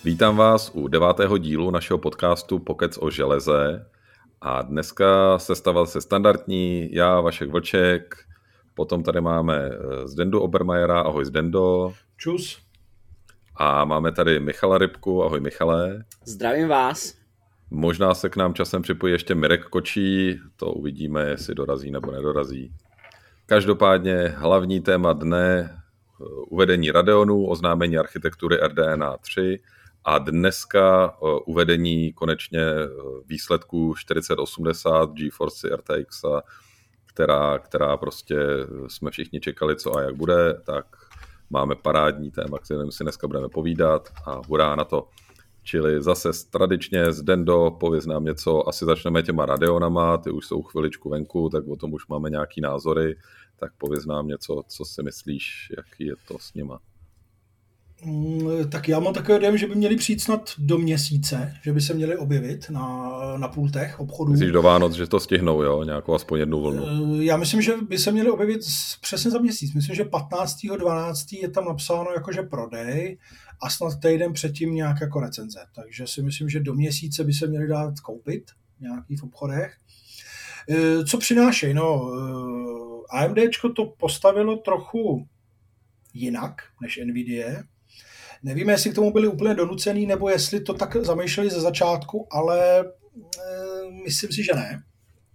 Vítám vás u 9. dílu našeho podcastu Pokec o železe a dneska sestava se standardní, já, Vašek Vlček, potom tady máme Zdendu Obermajera, ahoj Zdendo. Čus. A máme tady Michala Rybku, ahoj Michale. Zdravím vás. Možná se k nám časem připojí ještě Mirek Kočí, to uvidíme, jestli dorazí nebo nedorazí. Každopádně hlavní téma dne, uvedení Radeonu, oznámení architektury RDNA 3 a dneska uvedení konečně výsledků 4080 GeForce RTX, která prostě jsme všichni čekali, co a jak bude, tak máme parádní téma, kterým si dneska budeme povídat a hurá na to. Čili zase tradičně Zdendo, pověz nám něco, asi začneme těma Radeonama, ty už jsou chviličku venku, tak o tom už máme nějaký názory, tak pověz nám něco, co si myslíš, jaký je to s nima. Tak já mám takový dojem, že by měli přijít snad do měsíce, že by se měli objevit na pultech obchodů. Myslíš do Vánoc, že to stihnou, jo? Nějakou aspoň jednu vlnu? Já myslím, že by se měli objevit přesně za měsíc. Myslím, že 15.12. je tam napsáno jakože prodej a snad týden předtím nějak jako recenze. Takže si myslím, že do měsíce by se měli dát koupit nějaký v obchodech. Co přinášejí? No, AMDčko to postavilo trochu jinak než NVIDIA. Nevíme, jestli k tomu byli úplně donucený, nebo jestli to tak zamýšleli ze začátku, ale myslím si, že ne.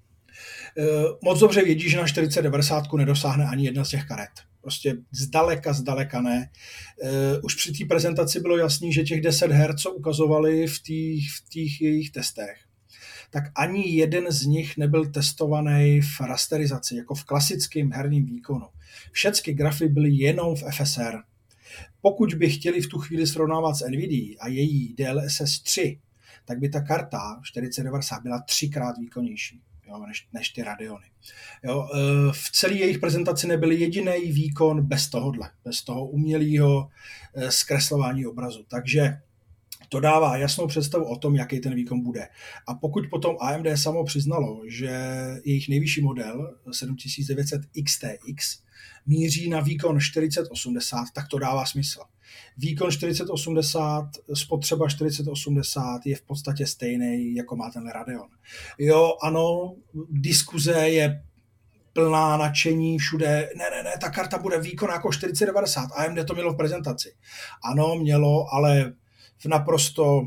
Moc dobře vědí, že na 4090 nedosáhne ani jedna z těch karet. Prostě zdaleka ne. Už při té prezentaci bylo jasný, že těch 10 Hz, co ukazovali v těch jejich testech, tak ani jeden z nich nebyl testovaný v rasterizaci, jako v klasickém herním výkonu. Všechny grafy byly jenom v FSR. Pokud by chtěli v tu chvíli srovnávat s NVIDIA a její DLSS 3, tak by ta karta 4090 byla 3x výkonnější, jo, než ty Radeony. Jo, v celé jejich prezentaci nebyl jediný výkon bez toho umělého zkreslování obrazu. Takže to dává jasnou představu o tom, jaký ten výkon bude. A pokud potom AMD samo přiznalo, že jejich nejvyšší model 7900 XTX míří na výkon 4080, tak to dává smysl. Výkon 4080, spotřeba 4080 je v podstatě stejný, jako má ten Radeon. Jo, ano, diskuze je plná nadšení všude. Ne, ta karta bude výkon jako 4090. AMD to mělo v prezentaci. Ano, mělo, ale v naprosto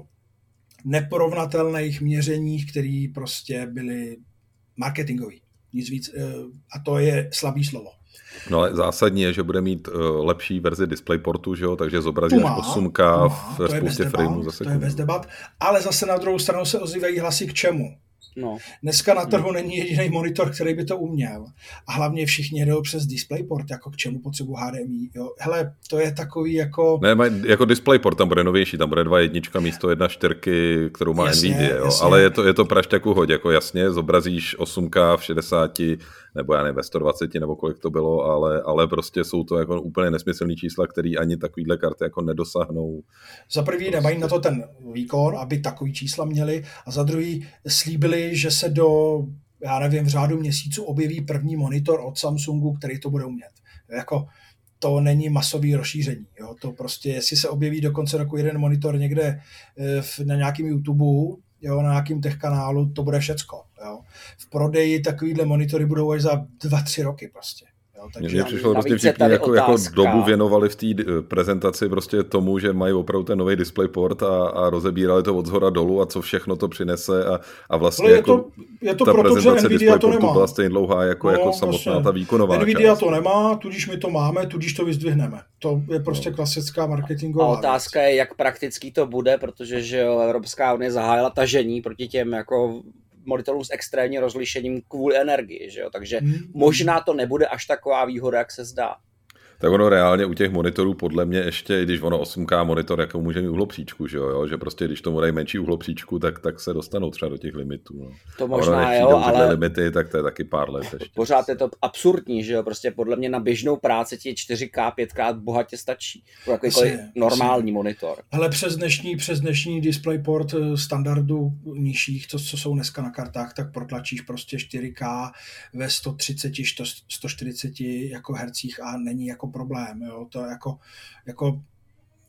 neporovnatelných měřeních, které prostě byly marketingový. Nic víc. A to je slabý slovo. No ale zásadní je, že bude mít lepší verzi DisplayPortu, že jo? Takže zobrazí až 8K v spoustě frameů za sekundu. To je bez debat, ale zase na druhou stranu se ozývají hlasy k čemu. No. Dneska na trhu není jediný monitor, který by to uměl. A hlavně všichni jedou přes DisplayPort, jako k čemu potřebuji HDMI. Jo. Hele, to je takový jako... Ne, jako DisplayPort tam bude novější, tam bude 2.1 místo 1.4, kterou má NVIDIA, jo. Jasně. Ale je to prašťaku hoď, jako jasně, zobrazíš 8K v 60, nebo já nevím, ve 120, nebo kolik to bylo, ale prostě jsou to jako úplně nesmyslný čísla, který ani takovýhle karty jako nedosáhnou. Za prvý nemají na to ten výkon, aby takový čísla měli, a za druhý slíbili, že se já nevím, v řádu měsíců objeví první monitor od Samsungu, který to bude umět. Jako to není masový rozšíření. Jo? To prostě, jestli se objeví do konce roku jeden monitor někde na nějakém YouTube, jo, na nějakém tech kanálu, to bude všecko. Jo? V prodeji takovýhle monitory budou až za 2-3 roky prostě. Mně přišlo prostě všichni jako dobu věnovali v té prezentaci prostě tomu, že mají opravdu ten nový DisplayPort a rozebírali to od zhora dolů a co všechno to přinese a vlastně je to ta proto, prezentace že Nvidia to DisplayPortu nemá. byla stejně dlouhá jako samotná ta výkonová Nvidia část. to nemá, tudíž my to máme, tudíž to vyzdvihneme. To je prostě klasická marketingová věc. A otázka je, jak praktický to bude, protože že Evropská unie zahájila tažení proti těm jako monitorů s extrémním rozlišením kvůli energii, že jo? Takže možná to nebude až taková výhoda, jak se zdá. Tak ono reálně u těch monitorů podle mě ještě, když ono 8K monitor, jako může mít uhlopříčku, že prostě když tomu dají menší uhlopříčku, tak se dostanou třeba do těch limitů. No. To možná jo, ale limity, tak to je taky pár let ještě. Pořád je to absurdní, že jo, prostě podle mě na běžnou práci ti 4K, 5K bohatě stačí. Pro jakýkoliv normální monitor. Hele, přes dnešní DisplayPort standardu nižších, to, co jsou dneska na kartách, tak protlačíš prostě 4K ve 130, 140 jako hercích a není jako problém, jo, to jako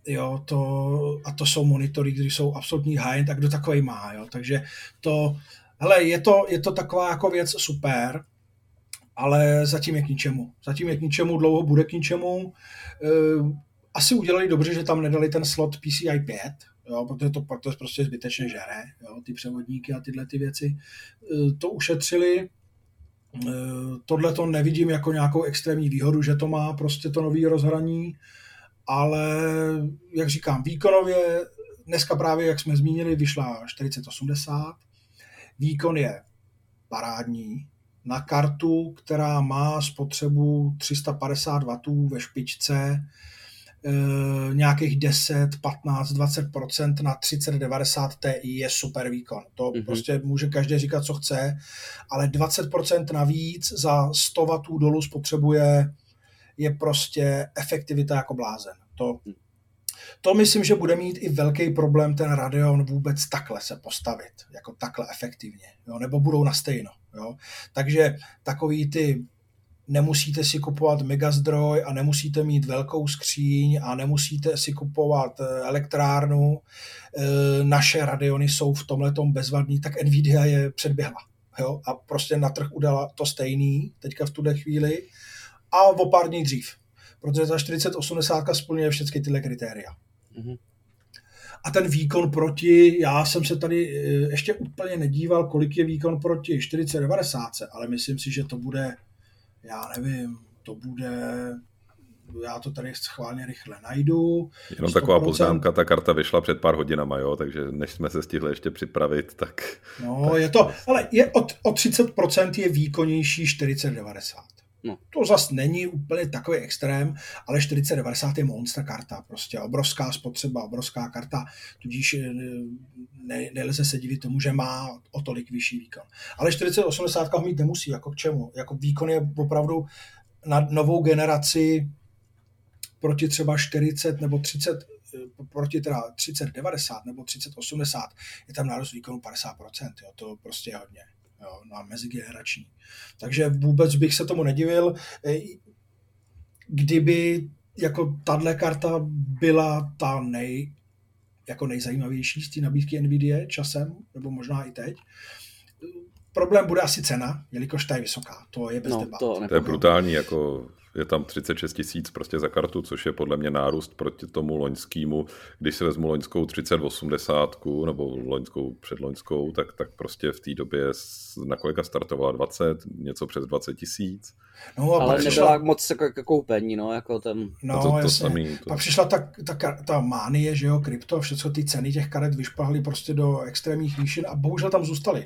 Jo, to jsou monitory, které jsou absolutní high-end, a kdo takovej má, jo, takže hele, je to taková jako věc super, ale zatím je k ničemu, dlouho bude k ničemu. Asi udělali dobře, že tam nedali ten slot PCI 5, jo, protože to prostě zbytečně žere, jo, ty převodníky a tyhle ty věci. To ušetřili. Tohle to nevidím jako nějakou extrémní výhodu, že to má prostě to nový rozhraní, ale jak říkám, výkonově dneska právě, jak jsme zmínili, vyšla 4080. Výkon je parádní. Na kartu, která má spotřebu 350 W ve špičce, nějakých 10, 15, 20% na 3090 Ti je super výkon. To prostě může každý říkat, co chce, ale 20% navíc za 100 W dolů spotřebuje je prostě efektivita jako blázen. To myslím, že bude mít i velký problém ten Radeon vůbec takhle se postavit, jako takhle efektivně, jo? Nebo budou na stejno. Jo? Takže takový ty nemusíte si kupovat megazdroj a nemusíte mít velkou skříň a nemusíte si kupovat elektrárnu. Naše Radeony jsou v tomhletom bezvadný, tak Nvidia je předběhla. Jo? A prostě na trh udala to stejný teďka v tuhle chvíli a o pár dní dřív. Protože ta 4080 splňuje všechny tyhle kritéria. A ten výkon proti, já jsem se tady ještě úplně nedíval, kolik je výkon proti 4090, ale myslím si, že to bude, já nevím, já to tady schválně rychle najdu. Jenom 100%. Taková poznámka, ta karta vyšla před pár hodinama, jo, takže než jsme se stihli ještě připravit, tak... No, tak... je to, ale o 30% je výkonnější 4090. No. To zase není úplně takový extrém, ale 4090 je monster karta, prostě obrovská spotřeba, obrovská karta, tudíž nelze se divit tomu, že má o tolik vyšší výkon. Ale 4080 ho mít nemusí, jako k čemu? Jako výkon je opravdu na novou generaci proti třeba 40 nebo 30, proti teda 3090 nebo 3080 je tam nárůst výkonu 50%, jo, to prostě je hodně. Jo, na mezigenerační. Takže vůbec bych se tomu nedivil, kdyby jako tahle karta byla ta nejzajímavější z té nabídky NVIDIA časem, nebo možná i teď. Problém bude asi cena, jelikož ta je vysoká. To je bez debat. To je brutální, jako je tam 36 000 prostě za kartu, což je podle mě nárůst proti tomu loňskému. Když si vezmu loňskou 3080 nebo loňskou předloňskou, tak prostě v té době na kolika startovala 20, něco přes 20 000. No, ale nebyla moc jako koupení, no, jako ten... No, to samý. Pak přišla ta mánie, že jo, krypto, všechno ty ceny těch karet vyšplhly prostě do extrémních výšin a bohužel tam zůstaly.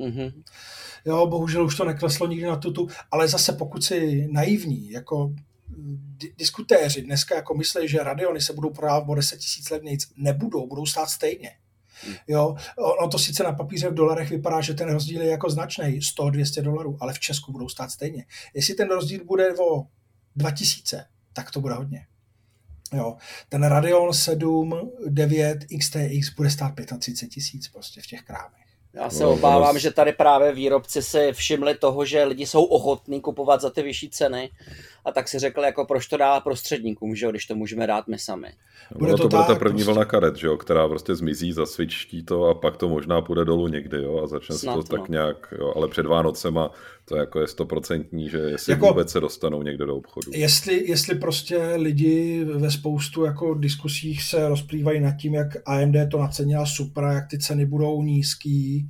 Jo, bohužel už to nekleslo nikdy na tutu, ale zase pokud si naivní, jako diskutéři dneska jako myslí, že Radeony se budou prodávat o 10 000 levnějc, budou stát stejně. Jo, ono to sice na papíře v dolarech vypadá, že ten rozdíl je jako značný, $100-200, ale v Česku budou stát stejně. Jestli ten rozdíl bude o 2000, tak to bude hodně. Jo, ten Radeon 7 9 XTX bude stát 35 000 prostě v těch krámech. Já se obávám, že tady právě výrobci si všimli toho, že lidi jsou ochotní kupovat za ty vyšší ceny a tak si řekli, jako proč to dá prostředníkům, že jo, když to můžeme dát my sami. Bude ta první vlna karet, že jo, která prostě zmizí, zasvičtí to a pak to možná půjde dolů někdy, jo, a začne se to tak nějak, jo, ale před Vánocema to jako je 100%, že jestli jako, vůbec se dostanou někde do obchodu. Jestli prostě lidi ve spoustu jako diskusích se rozplývají nad tím, jak AMD to nacenila super, jak ty ceny budou nízký,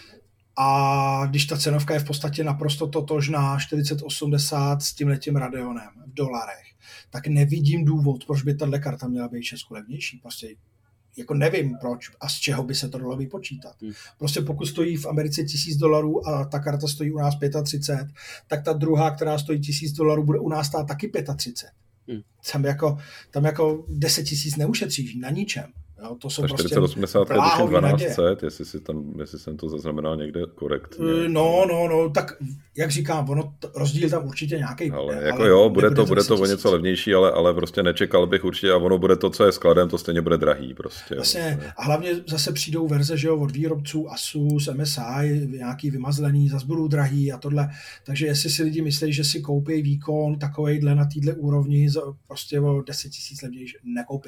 a když ta cenovka je v podstatě naprosto totožná 4080 s tímhletím Radeonem v dolarech, tak nevidím důvod, proč by tato karta měla být Česku levnější. Prostě jako nevím proč a z čeho by se to dalo vypočítat. Prostě pokud stojí v Americe $1000 a ta karta stojí u nás 35, tak ta druhá, která stojí $1000, bude u nás stát taky 35. Tam jako 10 000 neušetříš na ničem. Jo, to jsou ta 4080 je 1200, jestli jsem to zaznamenal někde korektně. No, tak jak říkám, rozdíl tam určitě nějaký bude. Jako ale jo, bude to o něco levnější, ale prostě nečekal bych určitě a ono bude to, co je skladem, to stejně bude drahý prostě. Vlastně, a hlavně zase přijdou verze, že jo, od výrobců Asus, MSI, nějaký vymazlený, zase budou drahý a tohle. Takže jestli si lidi myslí, že si koupí výkon takovejhle na téhle úrovni prostě o 10 000 levnější, nekoupěj.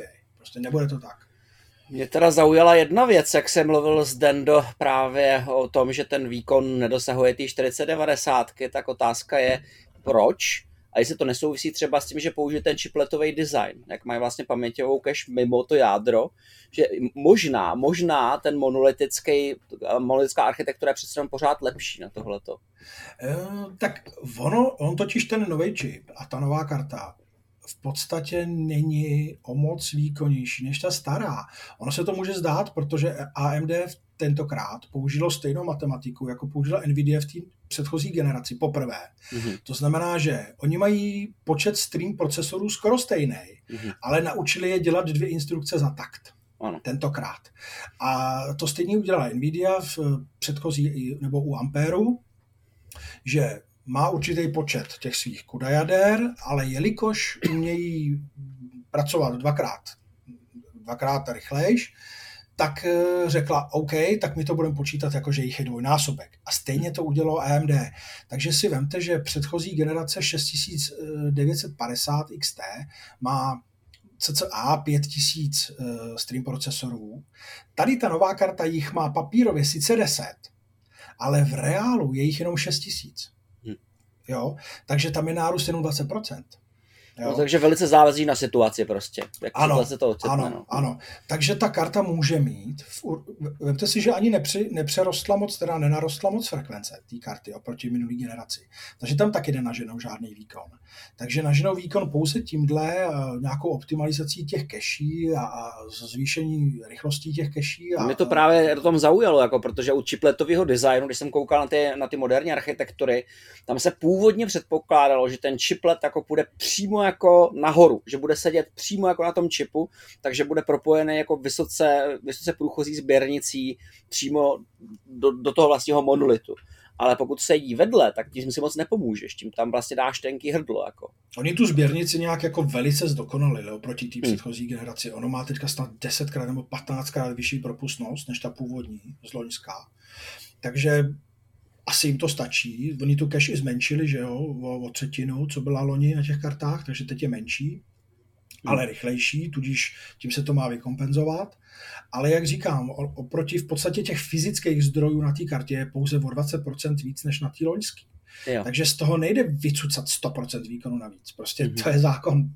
Prostě nebude to tak. Mě teda zaujala jedna věc, jak jsem mluvil s Dendo právě o tom, že ten výkon nedosahuje té 4090, tak otázka je, proč? A jestli to nesouvisí třeba s tím, že použije ten chipletový design, jak mají vlastně paměťovou cache mimo to jádro, že možná ten monolitická architektura je přece pořád lepší na tohleto. Tak on totiž ten nový čip a ta nová karta v podstatě není o moc výkonnější než ta stará. Ono se to může zdát, protože AMD tentokrát použilo stejnou matematiku, jako použila Nvidia v té předchozí generaci poprvé. Mm-hmm. To znamená, že oni mají počet stream procesorů skoro stejný, ale naučili je dělat 2 instrukce za takt. Ano. Tentokrát. A to stejně udělala Nvidia v předchozí, nebo u Amperu, že má určitý počet těch svých CUDA jader, ale jelikož umějí pracovat dvakrát rychlejš, tak řekla OK, tak my to budeme počítat jako, že jich je 2násobek. A stejně to udělalo AMD. Takže si vemte, že předchozí generace 6950 XT má cca 5000 stream procesorů. Tady ta nová karta jich má papírově sice 10, ale v reálu je jich jenom 6000. Jo? Takže tam je nárůst jenom 20%. No, takže velice záleží na situaci prostě. Jak ano, se to ocitne, ano. Takže ta karta může mít, vemte si, že ani nenarostla moc frekvence té karty oproti minulý generaci. Takže tam taky nenaženou žádný výkon. Takže naženou výkon pouze tímhle nějakou optimalizací těch caší a zvýšení rychlostí těch caší. Mě to právě do tom zaujalo, jako, protože u chipletového designu, když jsem koukal na ty moderní architektury, tam se původně předpokládalo, že ten chiplet jako půjde přímo jako nahoru, že bude sedět přímo jako na tom čipu, takže bude propojený jako vysoce průchozí sběrnicí přímo do toho vlastního monolitu. Ale pokud sedí vedle, tak tím si moc nepomůžeš, tím tam vlastně dáš tenký hrdlo. Jako. Oni tu sběrnici nějak jako velice zdokonalili oproti té předchozí generaci. Ono má teďka snad 10krát nebo 15krát vyšší propustnost než ta původní z loňská. Takže asi jim to stačí. Oni tu cache i zmenšili, že jo, o 1/3, co byla loni na těch kartách, takže teď je menší, ale rychlejší, tudíž tím se to má vykompenzovat. Ale jak říkám, oproti v podstatě těch fyzických zdrojů na té kartě je pouze o 20% víc než na té loňský. Jo. Takže z toho nejde vycucat 100% výkonu navíc. Prostě to je zákon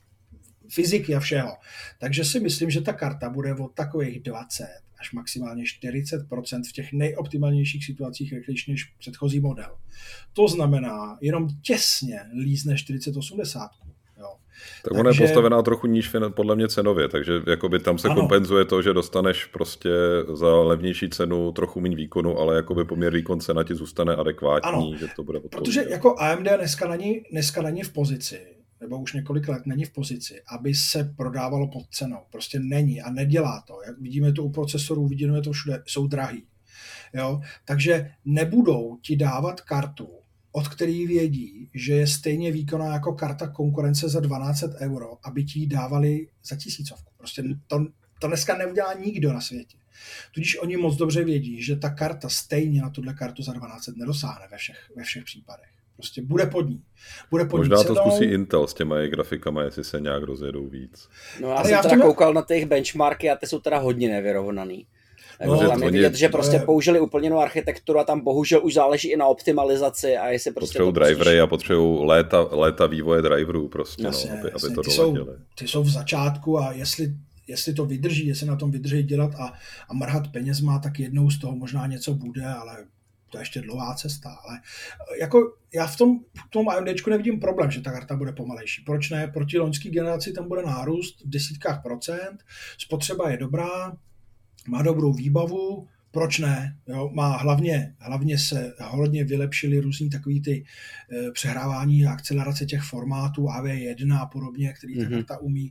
fyziky a všeho. Takže si myslím, že ta karta bude od takových 20 až maximálně 40% v těch nejoptimálnějších situacích rychlejší než předchozí model. To znamená, jenom těsně lízne 4080. Jo. Tak ona je postavená trochu níž podle mě cenově, takže jakoby tam se kompenzuje to, že dostaneš prostě za levnější cenu trochu méně výkonu, ale jakoby poměr výkon cena ti zůstane adekvátní, že to bude protože jako AMD dneska není v pozici, nebo už několik let není v pozici, aby se prodávalo pod cenou. Prostě není a nedělá to. Jak vidíme to u procesorů, vidíme to všude, jsou drahý. Jo? Takže nebudou ti dávat kartu, od který vědí, že je stejně výkonná jako karta konkurence za 1200 €, aby ti ji dávali za 1000. Prostě to dneska neudělá nikdo na světě. Tudíž oni moc dobře vědí, že ta karta stejně na tuhle kartu za 1200 nedosáhne ve všech případech. Prostě bude pod ní. Možná to zkusí Intel s těma jejich grafikama, jestli se nějak rozjedou víc. No já jsem teda koukal na těch benchmarky a ty jsou teda hodně nevyrovnaný. Tam je vidět, že prostě použili úplně novou architekturu a tam bohužel už záleží i na optimalizaci a jestli prostě potřebují drivery a potřebují léta vývoje driverů prostě, jasně, aby to doladili. Ty jsou v začátku a jestli to vydrží, jestli na tom vydrží dělat a mrhat penězma, tak jednou z toho možná něco bude, ale to je ještě dlouhá cesta. Ale jako já v tom AMDčku nevidím problém, že ta karta bude pomalejší. Proč ne? Proti loňské generaci tam bude nárůst v desítkách procent, spotřeba je dobrá, má dobrou výbavu, proč ne? Jo, má hlavně se hodně vylepšily různý takový ty přehrávání a akcelerace těch formátů AV1 a podobně, který ta karta umí.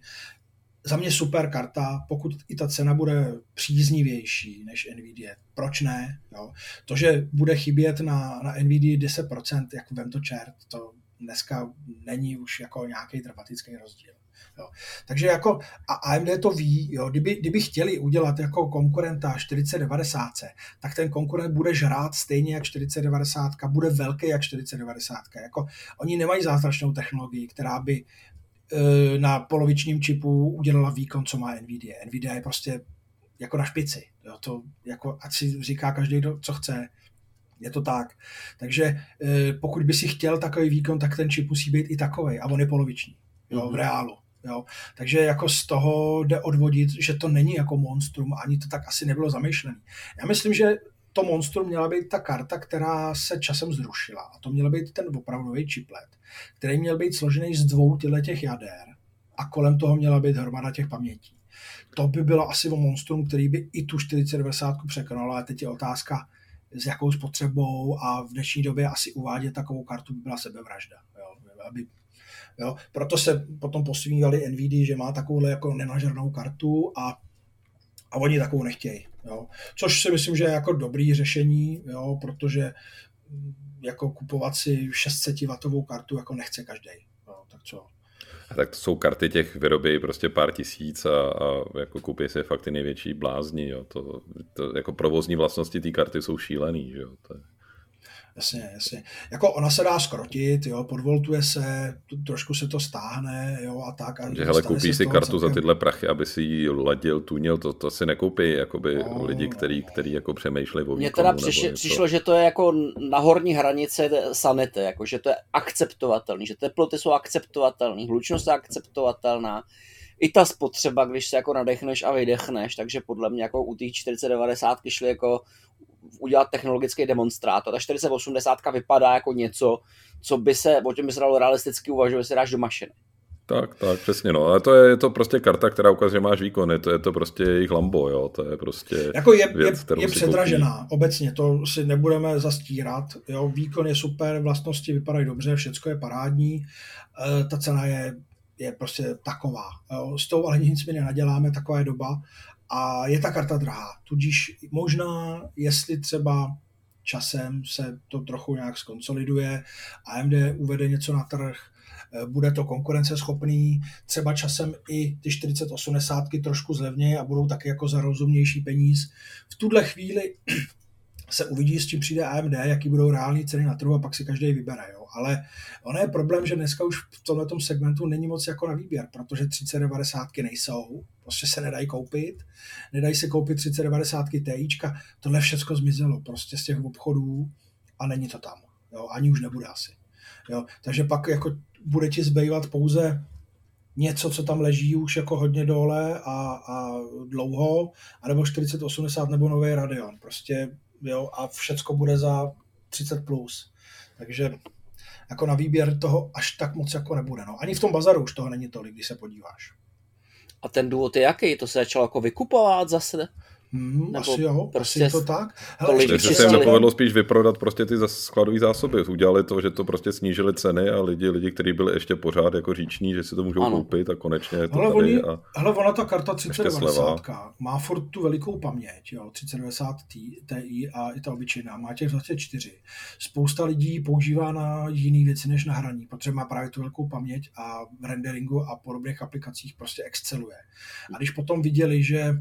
Za mě super karta, pokud i ta cena bude příznivější než Nvidia. Proč ne? Jo? To, že bude chybět na Nvidia 10%, jako vem to čert, to dneska není už jako nějaký dramatický rozdíl. Jo. Takže jako a AMD to ví, jo, kdyby chtěli udělat jako konkurenta 4090, tak ten konkurent bude žrát stejně jak 4090, bude velký jak 4090. Jako, oni nemají zázračnou technologii, která by na polovičním čipu udělala výkon, co má Nvidia. Nvidia je prostě jako na špici. Jo, to jako, ať si říká každý, co chce. Je to tak. Takže pokud by si chtěl takový výkon, tak ten čip musí být i takovej. A on je poloviční. Jo, v reálu. Jo. Takže jako z toho jde odvodit, že to není jako monstrum, ani to tak asi nebylo zamýšlené. Já myslím, že to monstrum měla být ta karta, která se časem zrušila. A to měl být ten opravdový chiplet, který měl být složený z 2 těch jader a kolem toho měla být hromada těch pamětí. To by bylo asi o monstrum, který by i tu 4090 překonal, ale teď je otázka, s jakou spotřebou, a v dnešní době asi uvádět takovou kartu by byla sebevražda. Jo. Proto se potom posmívali Nvidia, že má takovouhle jako nenažranou kartu a oni takovou nechtějí. Jo. Což si myslím, že je jako dobrý řešení, jo, protože jako kupovat si 600W kartu jako nechce každý. Jo, tak co? A tak to jsou karty, těch vyrobí prostě pár tisíc a jako koupí si fakt ty největší blázni. Jo. To jako provozní vlastnosti té karty jsou šílený. Jo. To je... Jasně. Jako ona se dá skrotit, jo, podvoltuje se, trošku se to stáhne, jo, a tak. A že hele, koupíš si kartu za tyhle prachy, aby si ji ladil, tunil, to si nekoupí jakoby lidi, který jako přemýšlí o výkonu. Mně teda přišlo, že to je jako na horní hranice sanity, jako že to je akceptovatelný, že teploty jsou akceptovatelný, hlučnost je akceptovatelná, i ta spotřeba, když se jako nadechneš a vydechneš, takže podle mě jako u té 4090 šli jako udělat technologický demonstrátor. Ta 4080 vypadá jako něco, co by se, o čem by se dalo realisticky uvažovat, že se dáš do mašiny. Tak, přesně, no. Ale to je to prostě karta, která ukazuje, že máš výkon, je to prostě jejich Lambo, jo, to je prostě jako věc, kterou je si předražená, koupí. Obecně, to si nebudeme zastírat, jo, výkon je super, vlastnosti vypadají dobře, všecko je parádní, ta cena je prostě taková, jo. S tou ale nic mi nenaděláme, taková je doba a je ta karta drahá, tudíž možná, jestli třeba časem se to trochu nějak skonsoliduje, AMD uvede něco na trh, bude to konkurenceschopný, třeba časem i ty 4080 trošku zlevněji a budou taky jako za rozumnější peníz. V tuhle chvíli se uvidí, s čím přijde AMD, jaký budou reální ceny na trhu a pak si každý vybere. Jo. Ale ono je problém, že dneska už v tomto segmentu není moc jako na výběr, protože 3090 nejsou, prostě se nedají koupit, nedají se koupit 3090 Tička, tohle všechno zmizelo prostě z těch obchodů a není to tam. Jo. Ani už nebude asi. Jo. Takže pak jako bude ti zbývat pouze něco, co tam leží už jako hodně dole a dlouho, anebo 4080 nebo nový Radeon. Prostě, jo, a všecko bude za 30+. Takže jako na výběr toho až tak moc jako nebude. No. Ani v tom bazaru už toho není tolik, když se podíváš. A ten důvod je jaký? To se začalo jako vykupovat zase? Asi jo, prostě asi to tak. Takže se jim nepovedlo spíš vyprodat prostě ty skladové zásoby. Udělali to, že to prostě snížili ceny a lidi, kteří byli ještě pořád jako říční, že si to můžou koupit a konečně je to tady. Hele, ona ta karta 3090 má furt tu velikou paměť, jo, 3090 Ti a i ta obyčejná, má těch 24. Spousta lidí používá na jiné věci než na hraní, protože má právě tu velkou paměť a v renderingu a podobných aplikacích prostě exceluje. A když potom viděli,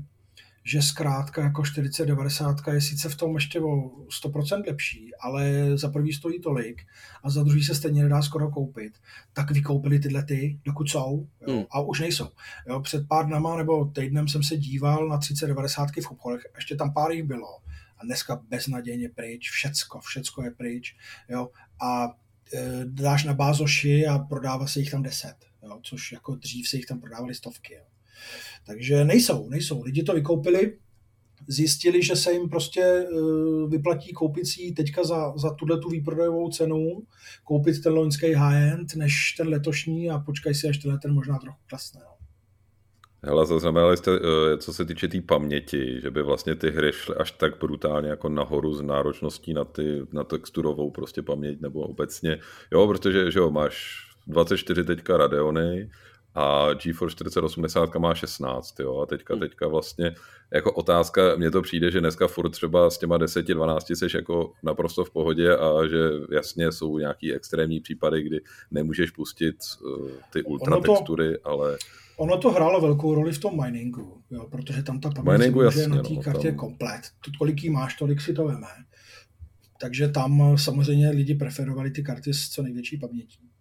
že zkrátka jako 4090 je sice v tom ještě o 100% lepší, ale za prvý stojí tolik a za druhý se stejně nedá skoro koupit, tak vykoupili tyhle dokud jsou, jo, a už nejsou. Jo, před pár dnama nebo týdnem jsem se díval na 3090 v obchodech, ještě tam pár jich bylo a dneska beznadějně pryč, všecko je pryč, jo, a dáš na Bázoši a prodává se jich tam 10, jo, což jako dřív se jich tam prodávali stovky, jo. Takže nejsou. Lidi to vykoupili, zjistili, že se jim prostě vyplatí koupit si teďka za tuhletu výprodejovou cenu, koupit ten loňský high-end, než ten letošní a počkaj si, až ten možná trochu klesne. No. Hele, zaznamenali jste, co se týče té paměti, že by vlastně ty hry šly až tak brutálně jako nahoru s náročností na texturovou prostě paměť nebo obecně. Jo, protože že jo, máš 24 teďka Radeony, a GeForce 4080 má 16, jo, a teďka vlastně jako otázka, mně to přijde, že dneska furt třeba s těma 10-12 seš jako naprosto v pohodě a že jasně jsou nějaký extrémní případy, kdy nemůžeš pustit ty ultra textury, ale... Ono to hrálo velkou roli v tom miningu, jo, protože tam ta paměť je na té kartě komplet. Kolik jí máš, tolik si to veme. Takže tam samozřejmě lidi preferovali ty karty s co největší pamětí.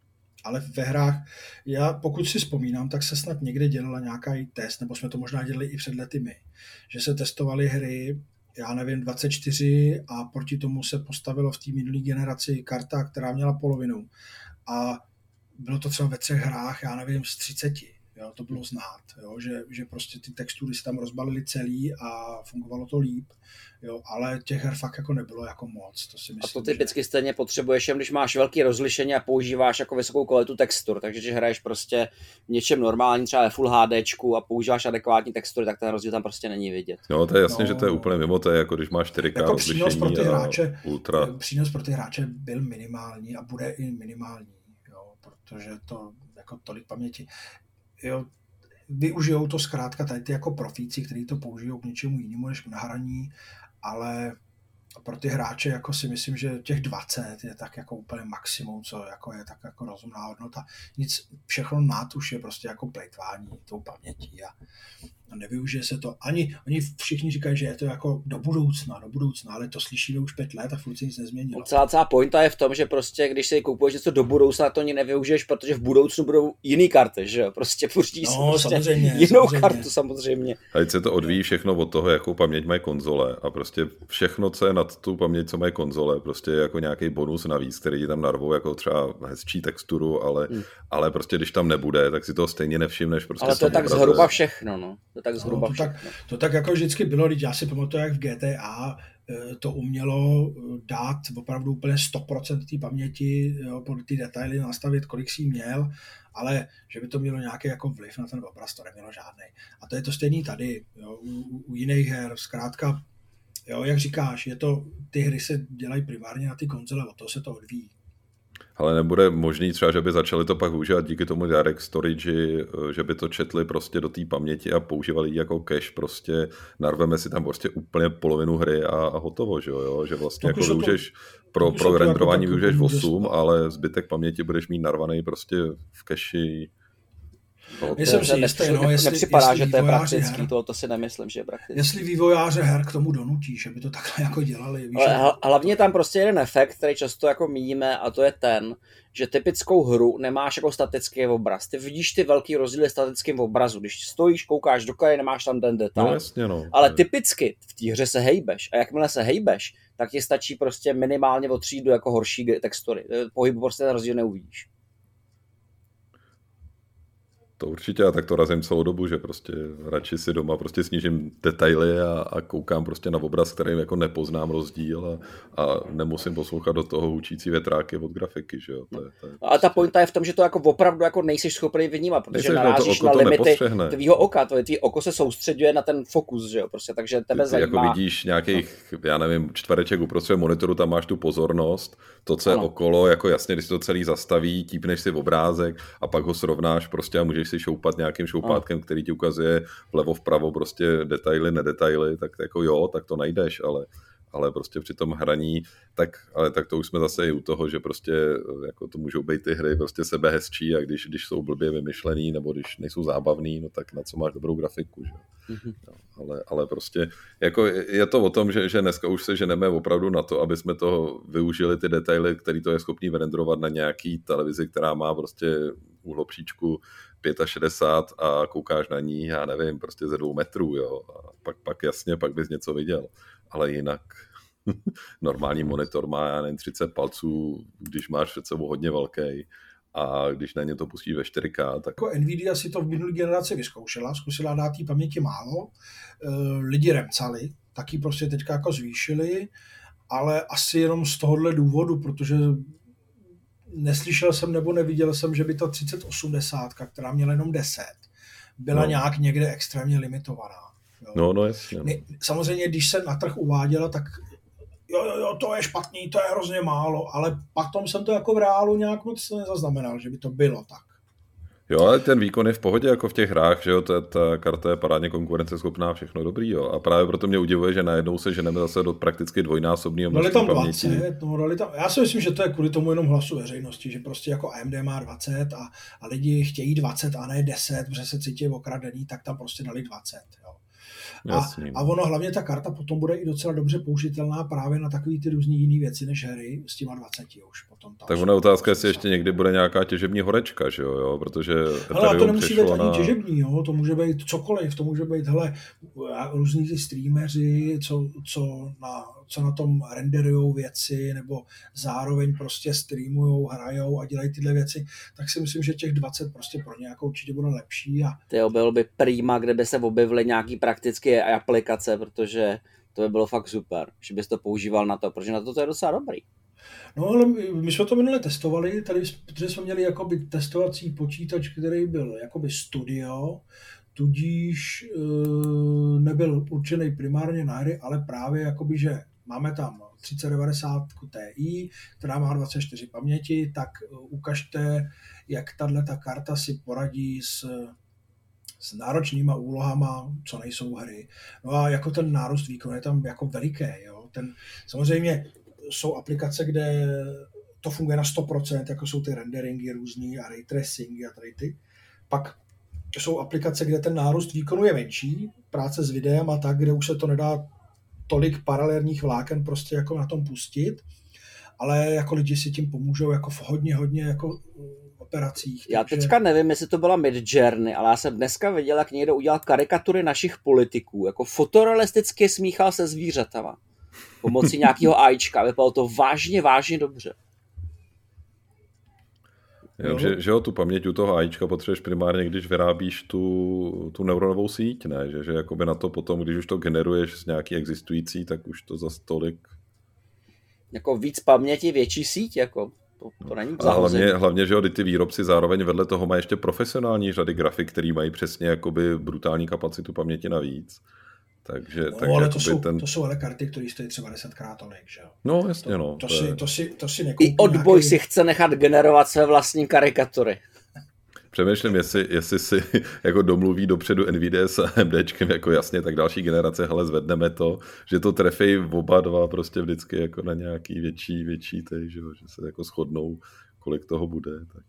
Ale ve hrách, já pokud si vzpomínám, tak se snad někde dělala nějaký test, nebo jsme to možná dělali i před lety my, že se testovaly hry, já nevím, 24 a proti tomu se postavilo v té minulé generaci karta, která měla polovinu. A bylo to třeba ve 3 hrách, já nevím, z 30. Jo, to bylo znát, jo, že prostě ty textury se tam rozbalily celý a fungovalo to líp, jo, ale těch her fakt jako nebylo jako moc, to si myslím. A to typicky stejně potřebuješ, když máš velké rozlišení a používáš jako vysokou kvalitu textur, takže když hraješ prostě v něčem normální, třeba ve Full HDčku a používáš adekvátní textury, tak ten rozdíl tam prostě není vidět. No, to je jasně, že to je úplně mimo, to je jako když máš 4K jako rozlišení ultra. Přínos pro ty hráče byl minimální a bude i minimální, jo, protože to jako tolik paměti. Jo, využijou to zkrátka tady ty jako profíci, kteří to použijou k něčemu jinému než k nahraní, ale pro ty hráče jako si myslím, že těch 20 je tak jako úplně maximum, co jako je tak jako rozumná hodnota. Nic, všechno nad už je prostě jako plejtvání tou pamětí a nevyužije se to. Ani oni všichni říkají, že je to jako do budoucna, ale to slyšíme už 5 let a furt se nic nezměnilo. Celá pointa je v tom, že prostě, když si kupuješ něco do budoucna, to ani nevyužiješ, protože v budoucnu budou jiný karty, že jo? Prostě pustíš si prostě jinou kartu samozřejmě. A teď se to odvíjí všechno od toho, jakou paměť mají konzole a prostě všechno, co je nad tu paměť, co mají konzole, prostě je jako nějaký bonus navíc, který ti tam narvou jako třeba hezčí texturu, ale prostě když tam nebude, tak si to stejně nevšimneš. Prostě ale to je tak zhruba všechno, no. To tak jako vždycky bylo, když já si pamatuju, jak v GTA to umělo dát opravdu úplně 100% té paměti, jo, pod ty detaily nastavit, kolik si měl, ale že by to mělo nějaký jako vliv na ten obraz, to nemělo žádnej. A to je to stejný tady, jo, u jiných her, zkrátka, jo, jak říkáš, ty hry se dělají primárně na ty konzole, od toho se to odvíjí. Ale nebude možný třeba, že by začali to pak využívat díky tomu direct storage, že by to četli prostě do té paměti a používali ji jako cache, prostě narveme si tam prostě úplně polovinu hry a hotovo, že jo, že vlastně jako využiješ pro renderování využiješ 8, ale zbytek paměti budeš mít narvaný prostě v cache. Nepřipadá, že to je praktický, to si nemyslím, že je praktický. Jestli vývojáře her k tomu donutí, že by to takhle jako dělali. Víš, ale hlavně tam prostě jeden efekt, který často jako míníme, a to je ten, že typickou hru nemáš jako statický obraz. Ty vidíš ty velký rozdíly statickým obrazu. Když stojíš, koukáš do kraje, nemáš tam ten detail. No, jasně, no. Ale typicky v té hře se hejbeš a jakmile se hejbeš, tak ti stačí prostě minimálně o třídu jako horší textury. Pohybu prostě ten rozdíl neuvidíš. To určitě, a tak to razím celou dobu, že prostě radši si doma prostě snížím detaily a koukám prostě na obraz, kterým jako nepoznám rozdíl a nemusím poslouchat do toho hučící větráky od grafiky, že jo. A ta pointa je v tom, že to jako opravdu jako nejseš schopný vnímat, protože narážíš na limity tvýho oka, tvý oko se soustředuje na ten fokus, že jo, prostě, takže tebe zajímá. Jako vidíš nějakých, já nevím, čtvereček uprostřed monitoru, tam máš tu pozornost, to, co je okolo, jako jasně, když to celý zastaví, típneš si v obrázek a pak ho srovnáš prostě a můžeš si šoupat nějakým šoupátkem, který ti ukazuje vlevo vpravo prostě detaily, nedetaily, tak jako jo, tak to najdeš, ale prostě při tom hraní, tak to už jsme zase i u toho, že prostě jako to můžou být ty hry prostě sebehezčí a když jsou blbě vymyšlený nebo když nejsou zábavný, no tak na co máš dobrou grafiku, že? Mm-hmm. No, ale prostě jako je to o tom, že dneska už se ženeme opravdu na to, aby jsme to využili ty detaily, který to je schopný vyrenderovat na nějaký televizi, která má prostě úhlopříčku 65 a koukáš na ní, já nevím, prostě ze 2 metrů, jo, a pak jasně, pak bys něco viděl, ale jinak normální monitor má, já nevím, 30 palců, když máš před sebou hodně velký a když na ně to pustíš ve 4K, tak... Jako Nvidia si to v minulý generaci zkusila dát té paměti málo, lidi remcali, taky prostě teďka jako zvýšili, ale asi jenom z tohohle důvodu, protože neslyšel jsem nebo neviděl jsem, že by ta 3080, která měla jenom 10, byla nějak někde extrémně limitovaná. Jo. No jasně. Samozřejmě, když se na trh uváděla, tak jo, to je špatný, to je hrozně málo, ale potom jsem to jako v reálu nějak moc nezaznamenal, že by to bylo tak. Jo, ale ten výkon je v pohodě, jako v těch hrách, že jo, ta karta je parádně konkurenceschopná, všechno dobrý, jo. A právě proto mě udivuje, že najednou se ženeme zase do prakticky dvojnásobného množství paměti. Já si myslím, že to je kvůli tomu jenom hlasu veřejnosti, že prostě jako AMD má 20 a lidi chtějí 20 a ne 10, protože se cítí okradený, tak tam prostě dali 20, jo. A ono hlavně ta karta potom bude i docela dobře použitelná právě na takový ty různý jiný věci než hry s těma 20 už potom. Tak ona otázka, jestli ještě někdy bude nějaká těžební horečka, že jo, protože ale to nemusí být ani těžební, jo, to může být cokoliv, to může být, hele, různý ty streameři, co na tom renderujou věci, nebo zároveň prostě streamujou, hrajou a dělají tyhle věci, tak si myslím, že těch 20 prostě pro ně jako určitě bude lepší. To bylo by prima, kde by se objevily nějaký praktické aplikace, protože to by bylo fakt super, že bys to používal na to, protože na to je docela dobrý. No ale my jsme to minule testovali, tady, protože jsme měli jakoby testovací počítač, který byl jakoby studio, tudíž nebyl určený primárně na hry, ale právě jakoby, že máme tam 3090 Ti, která má 24 paměti, tak ukažte, jak tato karta si poradí s náročnýma úlohama, co nejsou hry. No a jako ten nárůst výkonu je tam jako veliký. Jo? Samozřejmě jsou aplikace, kde to funguje na 100%, jako jsou ty renderingy různý a ray tracingy a tady ty. Pak jsou aplikace, kde ten nárůst výkonu je menší, práce s videem a tak, kde už se to nedá tolik paralelních vláken prostě jako na tom pustit, ale jako lidi si tím pomůžou jako v hodně jako operacích. Já teďka nevím, jestli to byla Midjourney, ale já jsem dneska viděl, jak někdo udělal karikatury našich politiků, jako fotorealisticky smíchal se zvířatama pomocí nějakého AIčka, vypadalo to vážně dobře. Že jo, tu paměť u toho AIčka potřebuješ primárně, když vyrábíš tu neuronovou síť, ne? Že jakoby na to potom, když už to generuješ z nějaký existující, tak už to zas tolik... Jako víc paměti, větší síť, jako to není a hlavně, že jo, ty výrobci zároveň vedle toho mají ještě profesionální řady grafik, který mají přesně jakoby brutální kapacitu paměti navíc. Takže ale to jsou ale karty, které stojí třeba 10krát tolik, že jo? No, jasně, To si nekoupí. I odboj si chce nechat generovat své vlastní karikatury. Přemýšlím, jestli si jako domluví dopředu Nvidia s AMDčkem, jako jasně, tak další generace, hele, zvedneme to, že to trefí oba dva prostě vždycky jako na nějaký větší že se jako shodnou, kolik toho bude. Tak.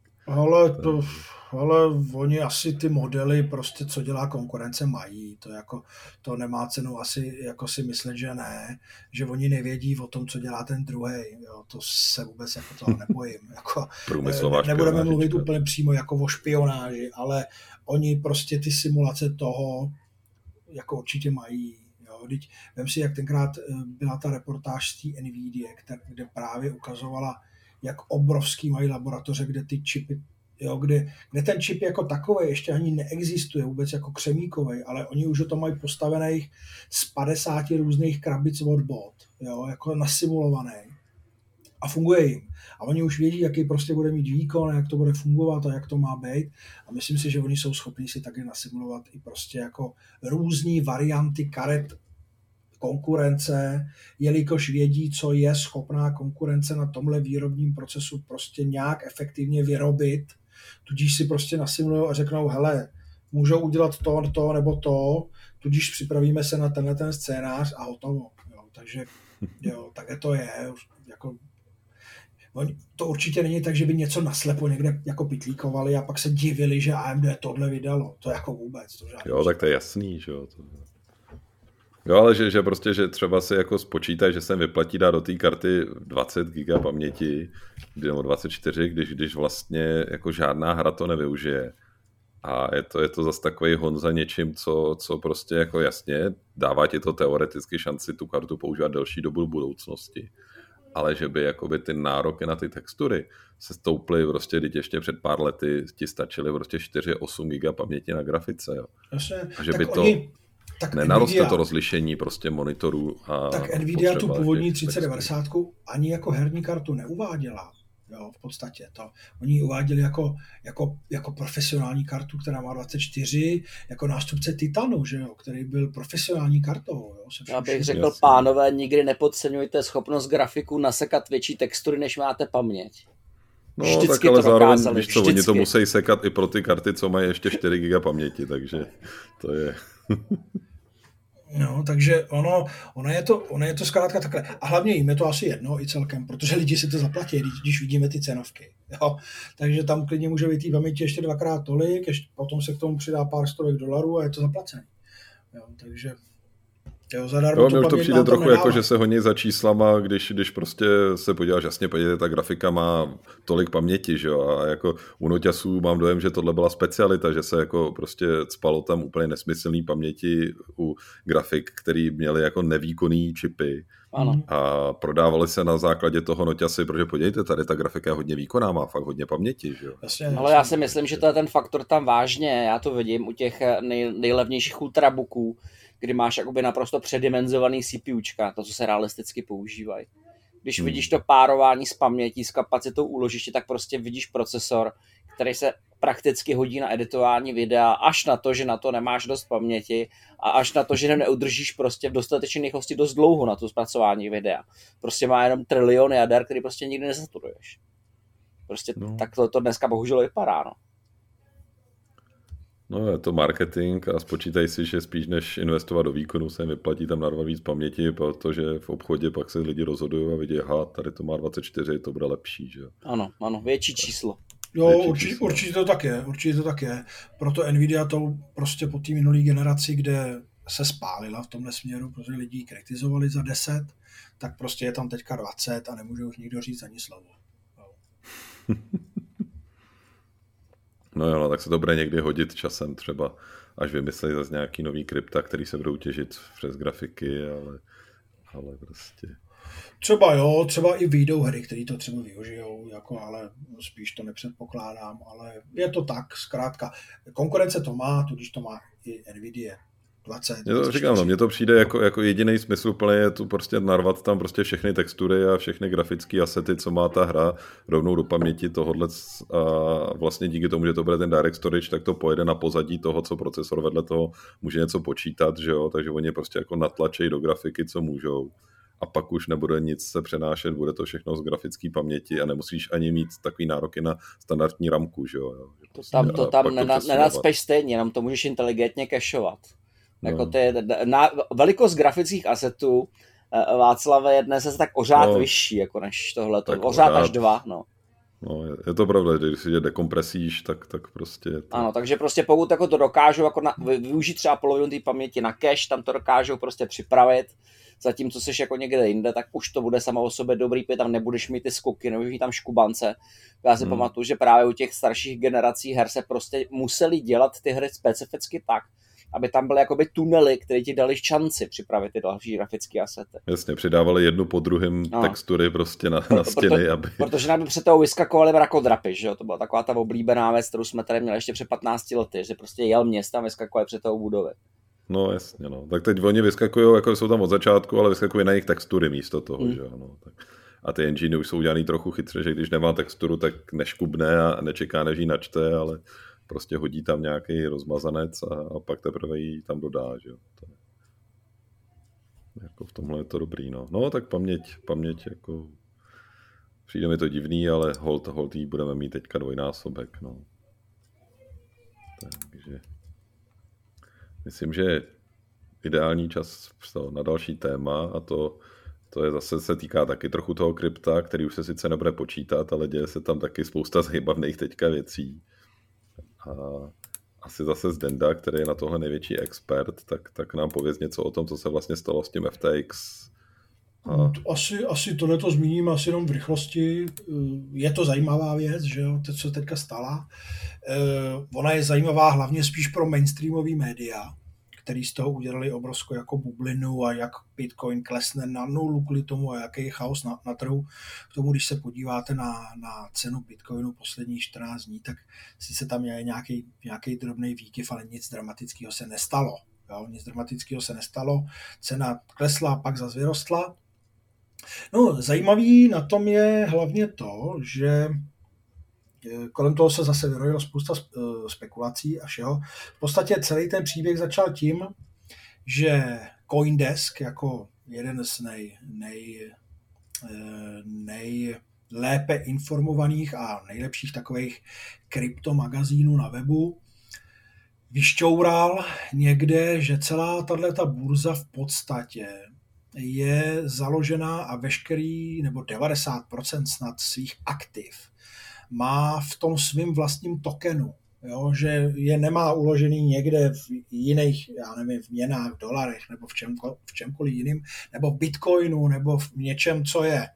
Ale oni asi ty modely, prostě co dělá konkurence, mají. To nemá cenu asi jako si myslet, že ne, že oni nevědí o tom, co dělá ten druhý. To se vůbec jako toho nebojím. Nebudeme mluvit úplně přímo jako o špionáži, ale oni prostě ty simulace toho jako určitě mají. Vždyť vem si, jak tenkrát byla ta reportáž z té Nvidia, kde právě ukazovala, jak obrovský mají laboratoře, kde ty čipy, kde ten čip jako takovej ještě ani neexistuje vůbec jako křemíkovej, ale oni už to mají postavených z 50 různých krabic od bot, jako nasimulovaný. A funguje jim. A oni už vědí, jaký prostě bude mít výkon, jak to bude fungovat a jak to má být. A myslím si, že oni jsou schopni si taky nasimulovat i prostě jako různý varianty karet konkurence, jelikož vědí, co je schopná konkurence na tomhle výrobním procesu prostě nějak efektivně vyrobit, tudíž si prostě nasimulují a řeknou, hele, můžou udělat to nebo to, tudíž připravíme se na ten scénář a hotovo. Takže také to je. Jako, to určitě není tak, že by něco naslepo někde jako pitlíkovali a pak se divili, že AMD tohle vydalo. To jako vůbec. Tak to je jasný, že jo. Jo, ale že prostě, že třeba si jako spočítají, že se vyplatí dát do té karty 20 GB paměti, nebo 24, když vlastně jako žádná hra to nevyužije. A je to zase takový hon za něčím, co prostě jako jasně dává ti to teoreticky šanci tu kartu používat delší dobu v budoucnosti. Ale že by jakoby ty nároky na ty textury se stouply prostě, když ještě před pár lety ti stačily prostě 4-8 GB paměti na grafice. Jo. Jasně, a že by to nenarostlo to rozlišení prostě monitorů. Tak Nvidia tu původní 3090 ani jako herní kartu neuváděla. Jo, v podstatě to. Oni ji uváděli jako profesionální kartu, která má 24, jako nástupce Titanu, že jo, který byl profesionální kartou. Jo, já bych řekl, pánové, nikdy nepodceňujte schopnost grafiků nasekat větší textury, než máte paměť. No, vždycky tak ale zároveň, víš co, oni to musí sekat i pro ty karty, co mají ještě 4 GB paměti, takže to je... No, takže ono je to zkrátka takhle. A hlavně jim je to asi jedno i celkem, protože lidi si to zaplatí, když vidíme ty cenovky. Jo? Takže tam klidně může být té paměti ještě 2x tolik, potom se k tomu přidá pár $100 a je to zaplacené. Jo, takže Jo, mně už to přijde trochu jako, že se honí za číslama, když prostě se podíváš, jasně, podívejte, ta grafika má tolik paměti, že jo, a jako u noťasů mám dojem, že tohle byla specialita, že se jako prostě cpalo tam úplně nesmyslný paměti u grafik, který měly jako nevýkonný čipy. Ano. A prodávaly se na základě toho noťasy, protože podívejte, tady ta grafika je hodně výkonná, má fakt hodně paměti, že jo. Ale já si myslím, že to je ten faktor tam vážně, já to vidím u těch nejlevnějších ultrabooků, kdy máš jakoby naprosto předimenzovaný CPUčka, to, co se realisticky používají. Když vidíš to párování s pamětí, s kapacitou úložiště, tak prostě vidíš procesor, který se prakticky hodí na editování videa, až na to, že na to nemáš dost paměti a až na to, že neudržíš prostě v dostatečné rychlosti dost dlouho na to zpracování videa. Prostě má jenom trilion jader, který prostě nikdy nesaturuješ. Prostě tak to dneska bohužel vypadá, no. No, je to marketing a spočítaj si, že spíš než investovat do výkonu se jim vyplatí tam narvat víc paměti, protože v obchodě pak se lidi rozhodují a vidí, aha, tady to má 24, to bude lepší, že? Ano, větší číslo. Jo, určitě to tak je. Proto Nvidia to prostě po té minulé generaci, kde se spálila v tomhle směru, protože lidi kritizovali za 10, tak prostě je tam teďka 20 a nemůže už nikdo říct ani slovo. No jo, tak se to bude někdy hodit časem třeba, až vymyslí zase nějaký nový krypta, který se budou těžit přes grafiky, ale prostě... Třeba i vyjdou hry, které to třeba využijou, jako, ale spíš to nepředpokládám, ale je to tak, zkrátka. Konkurence to má, tudíž to má i Nvidia. 20. Říkám, mně to přijde jako jediný smysl plně je tu prostě narvat tam prostě všechny textury a všechny grafické asety, co má ta hra, rovnou do paměti tohohle a vlastně díky tomu, že to bude ten direct storage, tak to pojede na pozadí toho, co procesor vedle toho může něco počítat, že jo, takže oni prostě jako natlačejí do grafiky, co můžou. A pak už nebude nic se přenášet, bude to všechno z grafické paměti a nemusíš ani mít takový nároky na standardní ramku, že jo. To tam nenacpeš stejně, jenom to můžeš inteligentně cacheovat. Jako velikost grafických asetů Václave je dnes tak ořád vyšší, jako než tohleto. Ořád až 2, no. No, je to pravda, že když si je dekompresíš, tak prostě... Ano, takže prostě pokud jako to dokážou jako využít třeba polovinu té paměti na cache, tam to dokážou prostě připravit, zatímco jsi jako někde jinde, tak už to bude samo o sobě dobrý, protože tam nebudeš mít ty skoky, nebudeš mít tam škubance. Já si pamatuju, že právě u těch starších generací her se prostě museli dělat ty hry specificky tak, aby tam byly jakoby tunely, které ti dali šanci připravit ty další grafické asety. Jasně, přidávali jednu po druhém textury prostě na stěny, aby... Protože nám by před toho vyskakovali mrakodrapy, že jo? To byla taková ta oblíbená věc, kterou jsme tady měli ještě před 15 lety, že prostě jel měst a vyskakovali před toho budovy. No jasně, no. Tak teď oni vyskakují, jako jsou tam od začátku, ale vyskakují na jejich textury místo toho, že jo? No, tak. A ty engine už jsou udělaný trochu chytře, že když nemá texturu, tak neškubne a nečeká, než ji načte, ale prostě hodí tam nějaký rozmazanec a pak teprve ji tam dodá, že jo. Jako v tomhle je to dobrý, no. No tak paměť jako přijde mi to divný, ale hold jí budeme mít teďka dvojnásobek, no. Takže myslím, že ideální čas na další téma a to je zase se týká taky trochu toho krypta, který už se sice nebude počítat, ale děje se tam taky spousta zajímavých teďka věcí. A asi zase Zdenda, který je na tohle největší expert, tak nám pověz něco o tom, co se vlastně stalo s tím FTX. Asi tohleto zmíním asi jenom v rychlosti. Je to zajímavá věc, že jo, to, co teďka stala. Ona je zajímavá hlavně spíš pro mainstreamové média, který z toho udělali obrovskou jako bublinu a jak Bitcoin klesne na nulu kvůli tomu a jaký je chaos na trhu. K tomu, když se podíváte na cenu Bitcoinu posledních 14 dní, tak sice tam je nějaký drobný výkyv, ale nic dramatického se nestalo. Jo? Nic dramatického se nestalo. Cena klesla, pak zase vyrostla. No, zajímavý na tom je hlavně to, že kolem toho se zase vyrojilo spousta spekulací a všeho. V podstatě celý ten příběh začal tím, že CoinDesk jako jeden z nejlépe informovaných a nejlepších takových kryptomagazínů na webu vyšťoural někde, že celá tato burza v podstatě je založená a veškerý nebo 90% snad svých aktiv má v tom svým vlastním tokenu. jo, že je nemá uložený někde v jiných, já nevím, v měnách, v dolarech nebo v čemkoliv jiným, nebo v bitcoinu, nebo v něčem, co je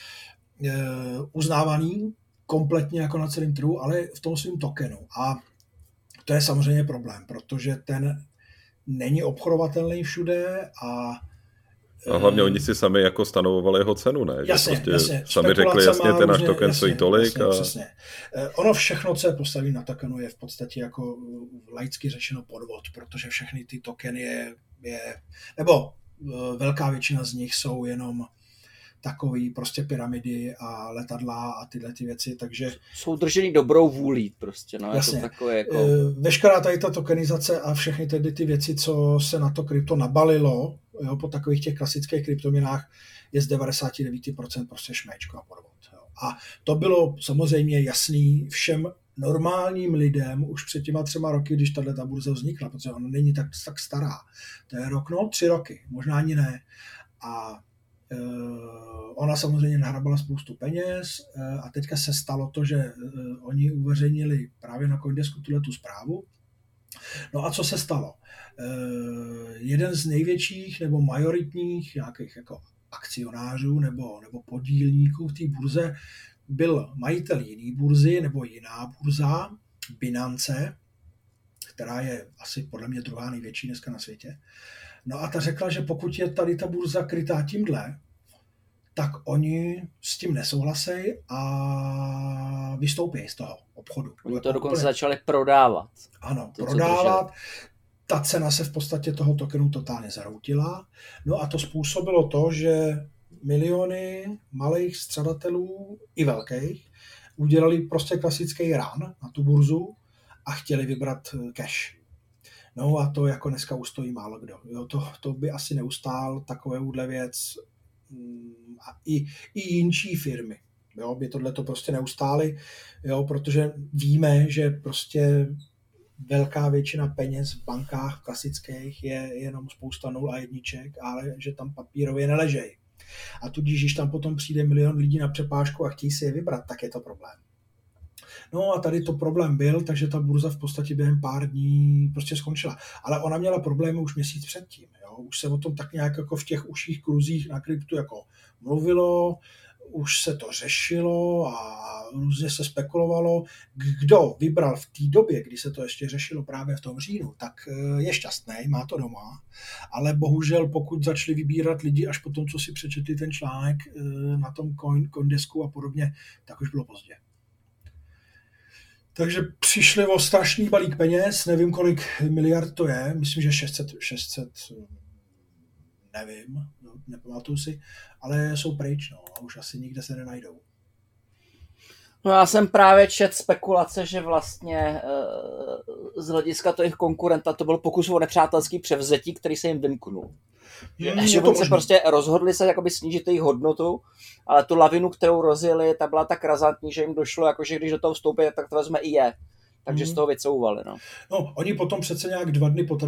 uznávaný kompletně jako na celém trhu, ale v tom svým tokenu. A to je samozřejmě problém, protože ten není obchodovatelný všude a hlavně oni si sami jako stanovovali jeho cenu, ne? Jasně, že prostě jasně. Sami řekli, jasně, ten náš token stojí tolik. Jasně, přesně. Ono všechno, co je postaví na tokenu, je v podstatě jako laicky řečeno podvod, protože všechny ty tokeny nebo velká většina z nich jsou jenom takový prostě pyramidy a letadla a tyhle ty věci, takže... Jsou držený dobrou vůlí prostě, no. Jasně. Je to takové jako... Veškerá tady ta tokenizace a všechny ty věci, co se na to krypto nabalilo, jo, po takových těch klasických kryptoměnách, je z 99% prostě šméčko a podvod. Jo. A to bylo samozřejmě jasný všem normálním lidem už před těma 3 roky, když tato burza vznikla, protože ona není tak stará. To je 3 roky, možná ani ne. A ona samozřejmě nahrabala spoustu peněz a teďka se stalo to, že oni uveřejnili právě na Coindesku tu zprávu. No a co se stalo? Jeden z největších nebo majoritních nějakých jako akcionářů nebo podílníků v té burze byl majitel jiný burzy nebo jiná burza, Binance, která je asi podle mě druhá největší dneska na světě. No a ta řekla, že pokud je tady ta burza krytá tímhle, tak oni s tím nesouhlasí a vystoupí z toho obchodu. Oni to dokonce začali prodávat. Ano, prodávat. Ta cena se v podstatě toho tokenu totálně zaroutila. No a to způsobilo to, že miliony malých střadatelů i velkých udělali prostě klasický run na tu burzu a chtěli vybrat cash. No a to jako dneska ustojí málo kdo. Jo, to by asi neustál takovouhle věc a i jinčí firmy. Jo, by tohleto prostě neustály, jo, protože víme, že prostě velká většina peněz v bankách klasických je jenom spousta 0 a jedniček, ale že tam papírově neležejí. A tudíž, když tam potom přijde 1 milion lidí na přepážku a chtějí si je vybrat, tak je to problém. No a tady to problém byl, takže ta burza v podstatě během pár dní prostě skončila. Ale ona měla problémy už měsíc předtím. Jo? Už se o tom tak nějak jako v těch užších kruzích na kryptu jako mluvilo, už se to řešilo a různě se spekulovalo. Kdo vybral v té době, kdy se to ještě řešilo právě v tom říjnu, tak je šťastný, má to doma. Ale bohužel, pokud začali vybírat lidi až po tom, co si přečetli ten článek na tom Coindesku a podobně, tak už bylo pozdě. Takže přišli o strašný balík peněz, nevím, kolik miliard to je, myslím, že 600 nevím, nepamatuju si, ale jsou pryč, no, a už asi nikde se nenajdou. No já jsem právě četl spekulace, že vlastně z hlediska těch konkurenta to byl pokus o nepřátelský převzetí, který se jim vymknul. Že oni se prostě rozhodli se jakoby snížit jejich hodnotu, ale tu lavinu, kterou rozjeli, ta byla tak razantní, že jim došlo, jakože když do toho vstoupí, tak to vezme i je. Takže z toho vycouvali. No, oni potom přece nějak 2 dny po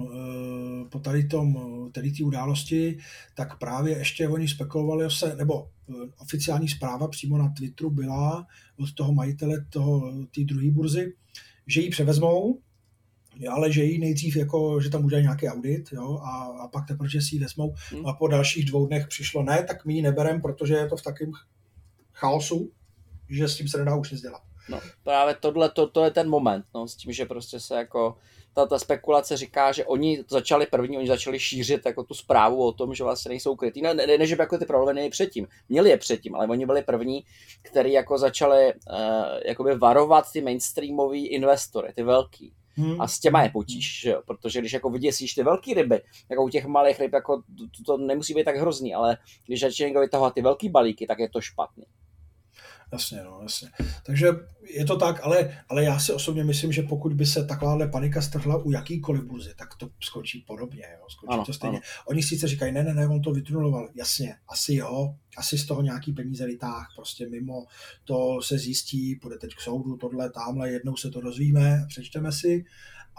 tady té události, tak právě ještě oni spekulovali nebo oficiální zpráva přímo na Twitteru byla od toho majitele té druhé burzy, že ji převezmou, ale že ji nejdřív jako, že tam udělají nějaký audit, jo, a pak teprve, že si ji vezmou. A po dalších 2 dnech přišlo, ne, tak my ji neberem, protože je to v takovém chaosu, že s tím se nedá už nic dělat. No, právě to je ten moment, no, s tím, že prostě se jako ta spekulace říká, že oni začali šířit jako tu zprávu o tom, že vlastně nejsou krytý. Ne, že by jako ty problémy měli předtím. Měli je předtím, ale oni byli první, kteří jako začali jakoby varovat ty mainstreamový investory, ty velký. A s těma je potíž, že jo? Protože když jako vyděsíš ty velký ryby, jako u těch malých ryb, jako to nemusí být tak hrozný, ale když začne někdo vytahovat ty velký balíky, tak je to špatný. Jasně, no, jasně. Takže je to tak, ale já si osobně myslím, že pokud by se takováhle panika strhla u jakýkoliv burzy, tak to skočí podobně, jo, skočí to stejně. Ano. Oni sice říkají, ne, on to vytuneloval, jasně, asi jo, asi z toho nějaký peníze vytáh, prostě mimo, to se zjistí, půjde teď k soudu, tohle, tamhle, jednou se to dozvíme, přečteme si,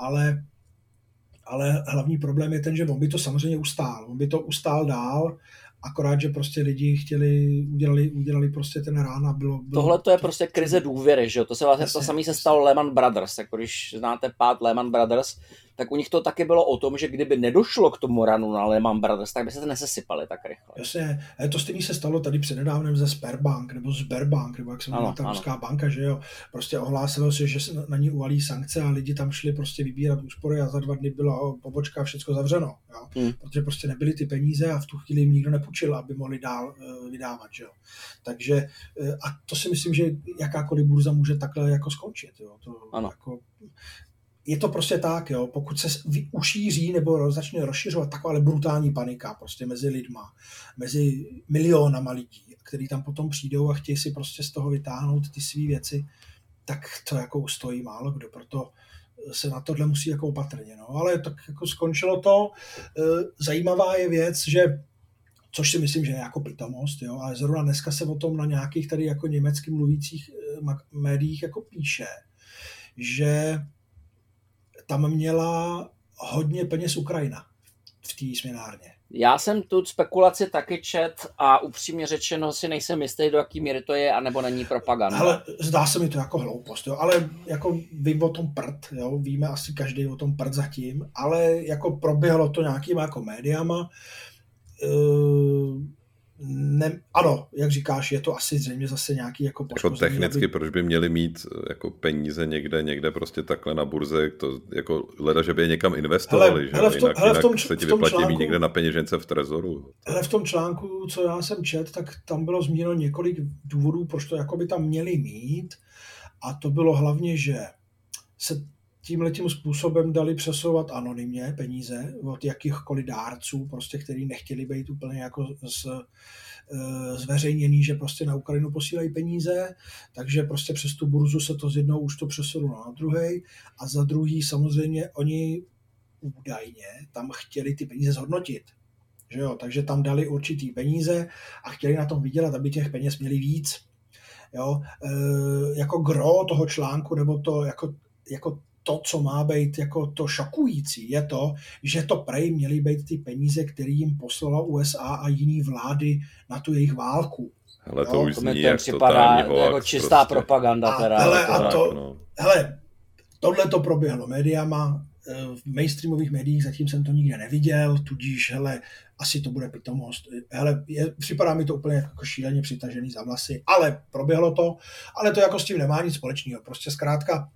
ale hlavní problém je ten, že on by to samozřejmě ustál dál akorát, že prostě lidi udělali prostě ten rán a bylo tohle to je prostě krize důvěry, že jo? To samé se stalo Lehman Brothers, jako když znáte pád Lehman Brothers, tak u nich to taky bylo o tom, že kdyby nedošlo k tomu ranu na Lehman Brothers, tak by se to nesesypali tak rychle. Jasně, to stejný se stalo tady přednedávnem ze Sberbank, nebo jak se jmenuje ta ruská banka, že jo, prostě ohlásilo se, že se na ní uvalí sankce a lidi tam šli prostě vybírat úspory a za 2 dny byla pobočka a všecko zavřeno, jo, protože prostě nebyly ty peníze a v tu chvíli jim nikdo nepůjčil, aby mohli dál vydávat, že jo. Takže a to si myslím, že jakákoliv burza může takhle jako skončit, jo, to jako je to prostě tak, jo, pokud se ušíří nebo začne rozšiřovat taková brutální panika prostě mezi lidma, mezi milionama lidí, kteří tam potom přijdou a chtějí si prostě z toho vytáhnout ty svý věci, tak to jako ustojí málo kdo, proto se na tohle musí jako opatrně, no, ale tak jako skončilo to. Zajímavá je věc, že což si myslím, že je jako pitomost, jo, ale zrovna dneska se o tom na nějakých tady jako německy mluvících médiích jako píše, že tam měla hodně peněz Ukrajina v té směnárně. Já jsem tu spekulaci taky čet a upřímně řečeno si nejsem jistý, do jaký míry to je, anebo není propaganda. Ale zdá se mi to jako hloupost, jo, ale jako vím o tom prd, jo, víme asi každý o tom prd zatím, ale jako proběhlo to nějakýma jako médiama. Ano, jak říkáš, je to asi zřejmě zase nějaký jako poškození. Jako technicky, proč by měli mít jako peníze někde prostě takhle na burze, to jako leda, že by je někam investovali, že jinak se ti vyplatí mít někde na peněžence v trezoru. Ale v tom článku, co já jsem čet, tak tam bylo zmíněno několik důvodů, proč to jako by tam měli mít, a to bylo hlavně, že se tímhletím způsobem dali přesouvat anonymně peníze od jakýchkoliv dárců, prostě, který nechtěli být úplně jako zveřejněný, že prostě na Ukrajinu posílají peníze, takže prostě přes tu burzu se to z jednoho už to přesunulo na druhej a za druhý samozřejmě oni údajně tam chtěli ty peníze zhodnotit. Že jo? Takže tam dali určitý peníze a chtěli na tom vydělat, aby těch peněz měli víc. Jo? Jako gro toho článku, nebo to jako to, co má být jako to šokující, je to, že to prej měly být ty peníze, které jim poslala USA a jiný vlády na tu jejich válku. Hele, to už zní jak připadá jako čistá prostě propaganda. Tohle to proběhlo médiama, v mainstreamových médiích zatím jsem to nikde neviděl, tudíž, asi to bude pitomost. Připadá mi to úplně jako šíleně přitažený za vlasy, ale proběhlo to, ale to jako s tím nemá nic společného. Prostě zkrátka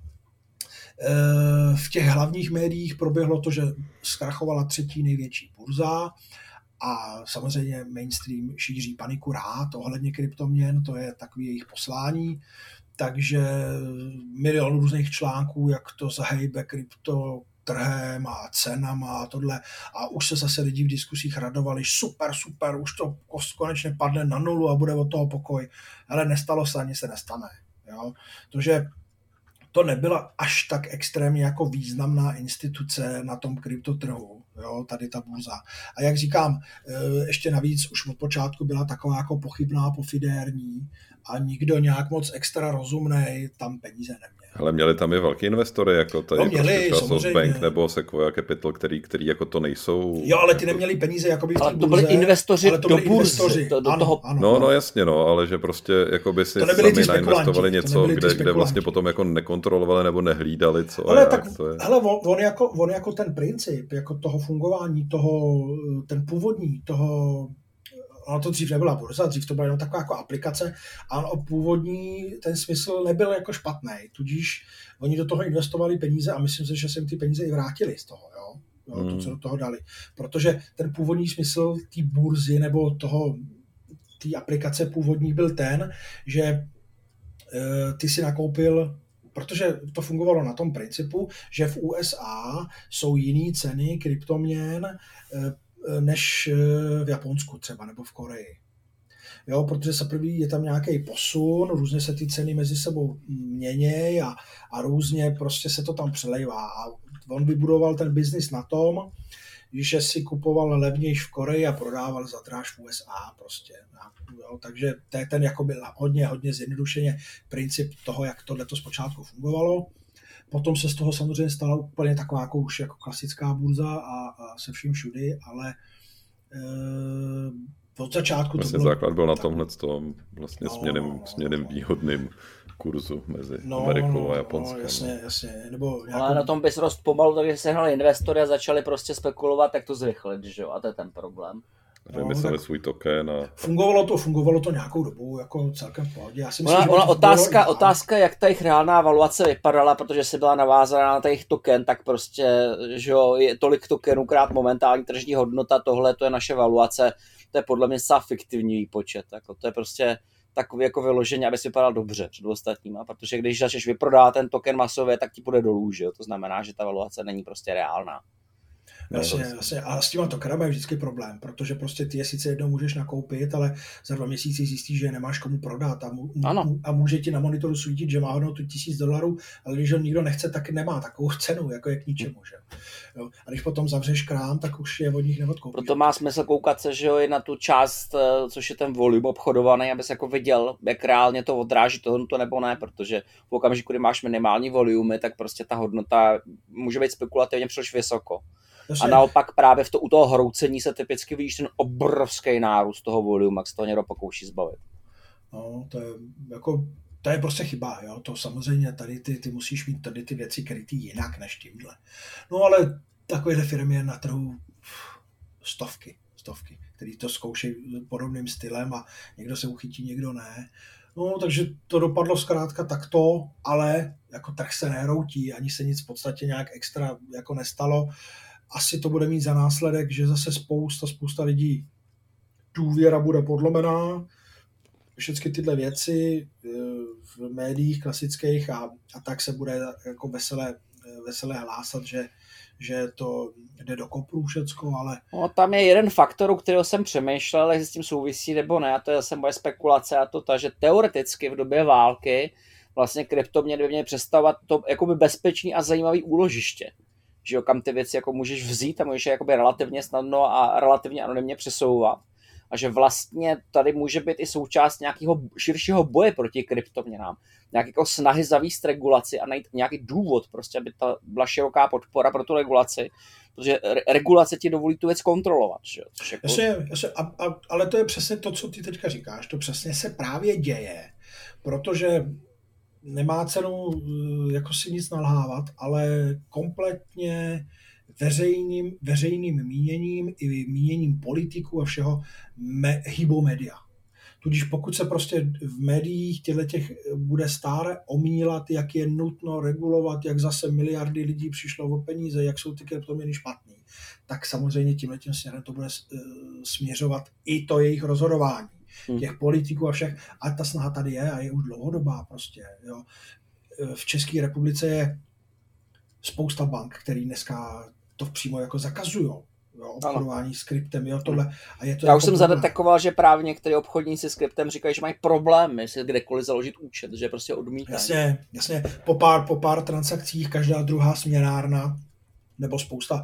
v těch hlavních médiích proběhlo to, že zkrachovala 3. největší burza a samozřejmě mainstream šíří paniku rád ohledně kryptoměn, to je takový jejich poslání, takže milion různých článků, jak to zahejbe krypto trhem a cenama a tohle. A už se zase lidi v diskusích radovali, super, už to konečně padne na nulu a bude od toho pokoj. Ale nestalo se, ani se nestane. Jo? Protože to nebyla až tak extrémně jako významná instituce na tom kryptotrhu, jo, tady ta burza. A jak říkám, ještě navíc už od počátku byla taková jako pochybná, pofidérní a nikdo nějak moc extra rozumnej tam peníze neměl. Ale měli tam i velký investory, jako tady SoftBank nebo Sequoia Capital, který jako to nejsou... Jo, ale ty neměli peníze jako by v té burze. Ale to byli investoři do burzy. No jasně, ale že prostě jako by si sami nainvestovali něco, kde vlastně potom jako nekontrolovali nebo nehlídali, co ale a tak, jak to je. Hele, on jako ten princip, jako toho fungování, ten původní, ono to dřív nebyla burza, dřív to byla jenom taková jako aplikace a původní ten smysl nebyl jako špatný, tudíž oni do toho investovali peníze a myslím si, že se jim ty peníze i vrátili z toho, jo? To, co do toho dali. Protože ten původní smysl té burzy nebo té aplikace původní byl ten, že ty si nakoupil, protože to fungovalo na tom principu, že v USA jsou jiné ceny kryptoměn než v Japonsku třeba, nebo v Koreji. Jo, protože se první je tam nějaký posun, různě se ty ceny mezi sebou měnějí a různě prostě se to tam přelejvá. A on vybudoval ten biznis na tom, že si kupoval levnější v Koreji a prodával za dráž v USA prostě. Jo, takže to je ten jako byl hodně zjednodušeně princip toho, jak tohleto zpočátku fungovalo. Potom se z toho samozřejmě stala úplně taková jako už jako klasická burza a se vším všudy, ale od začátku vlastně to bylo... základ byl na tomhle tom vlastně směrným výhodným kurzu mezi Amerikou a Japonskem. Jasně. Nebo nějakou... Ale na tom bys rost pomalu, takže se hnali investory a začali prostě spekulovat, jak to zrychlit, že jo? A to je ten problém. Vymysleli svůj token a... Fungovalo to nějakou dobu, jako celkem v pohodě. Já si myslím, otázka, jak ta jejich reálná valuace vypadala, protože se byla navázaná na jejich token, tak prostě, že jo, je tolik tokenů krát momentální tržní hodnota, tohle to je naše valuace, to je podle mě zcela fiktivní výpočet, jako to je prostě takový jako vyložení, aby si vypadal dobře před ostatníma, protože když začneš vyprodávat ten token masově, tak ti půjde dolů, že jo, to znamená, že ta valuace není prostě reálná. Jasně. A s těma tokenama je vždycky problém, protože prostě ty je sice jednou můžeš nakoupit, ale za 2 měsíce zjistíš, že nemáš komu prodat a může ti na monitoru svítit, že má hodnotu $1000, ale když ho nikdo nechce, tak nemá takovou cenu, jako je k ničemu. Že? Jo. A když potom zavřeš krám, tak už je od nich neodkoupíš. Proto má smysl koukat se, že jo, i na tu část, což je ten volume obchodovaný, abys jako viděl, jak reálně to odráží to nebo ne, protože v okamžiku, kdy máš minimální volumy, tak prostě ta hodnota může být spekulativně příliš vysoko. A naopak právě u toho hroucení se typicky vidíš ten obrovský nárůst toho volumu, jak se toho někdo pokouší zbavit. No, to je prostě chyba, jo. To samozřejmě tady ty musíš mít tady ty věci krytý jinak než tímhle. No ale takovéhle firmy je na trhu stovky, který to zkoušejí podobným stylem a někdo se uchytí, někdo ne. No, takže to dopadlo zkrátka takto, ale jako trh se nehroutí, ani se nic v podstatě nějak extra jako nestalo. Asi to bude mít za následek, že zase spousta lidí důvěra bude podlomená, všechny tyhle věci v médiích klasických a tak se bude jako veselé hlásat, že to jde do kopru všecko, ale... No, tam je jeden faktor, u kterého jsem přemýšlel, jestli s tím souvisí nebo ne, a to je zase moje spekulace a to ta, že teoreticky v době války vlastně kryptoměny by měly představovat to jakoby bezpečný a zajímavý úložiště. Že jo, kam ty věci jako můžeš vzít a můžeš je jakoby relativně snadno a relativně anonymně přesouvat. A že vlastně tady může být i součást nějakého širšího boje proti kryptoměnám. Nějaké jako snahy zavést regulaci a najít nějaký důvod, prostě, aby ta byla široká podpora pro tu regulaci. Protože regulace ti dovolí tu věc kontrolovat. Že? Jako... Jasně, ale to je přesně to, co ty teďka říkáš. To přesně se právě děje, protože nemá cenu jako si nic nalhávat, ale kompletně veřejným míněním i míněním politiků a všeho hýbou média. Tudíž pokud se prostě v médiích těch bude stále omílat, jak je nutno regulovat, jak zase miliardy lidí přišlo o peníze, jak jsou ty kryptoměny špatný, tak samozřejmě tímhletím směrem to bude směřovat i to jejich rozhodování. Těch politiků a všech. A ta snaha tady je a je už dlouhodobá prostě. Jo. V České republice je spousta bank, který dneska to přímo jako zakazujou. Obchodování s kryptem, jo, tohle. A je to já už jsem zadetekoval, že právě některé obchodníci s kryptem říkají, že mají problémy si kdekoliv založit účet, že prostě odmítají. Jasně. Po pár transakcích každá druhá směnárna nebo spousta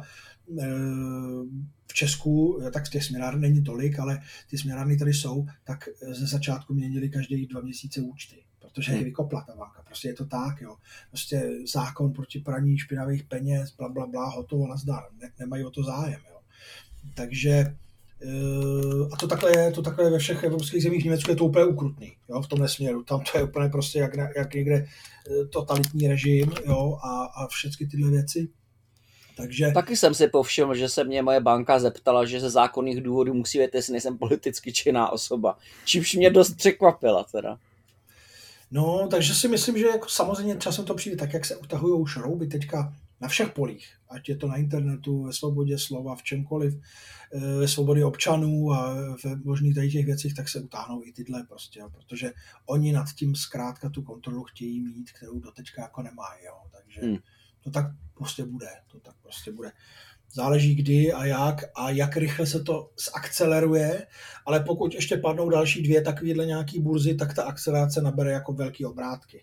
v Česku, tak těch směnáren není tolik, ale ty směnárny tady jsou, tak ze začátku měnili každý 2 měsíce účty, protože je vykopla ta banka. Prostě je to tak, jo. Prostě zákon proti praní špinavých peněz, blablabla, hotovo, nazdar. Nemají o to zájem, jo. Takže a to takhle je ve všech evropských zemích. V Německu je to úplně ukrutný, jo, v tomhle směru. Tam to je úplně prostě jak někde totalitní režim, jo, a všechny tyhle věci. Takže... Taky jsem si povšiml, že se mě moje banka zeptala, že ze zákonných důvodů musí vědět, jestli nejsem politicky činná osoba. Čímž mě dost překvapila teda. No, takže si myslím, že jako samozřejmě časem to přijde tak, jak se utahujou šrouby teďka na všech polích. Ať je to na internetu, ve svobodě slova, v čemkoliv, ve svobodě občanů a ve možných tady těch věcích, tak se utáhnou i tyhle prostě, jo, protože oni nad tím zkrátka tu kontrolu chtějí mít, kterou doteďka jako nemají, jo, takže to tak prostě bude. Záleží kdy a jak rychle se to zakceleruje, ale pokud ještě padnou další 2 takovýhle nějaký burzy, tak ta akcelerace nabere jako velký obrátky.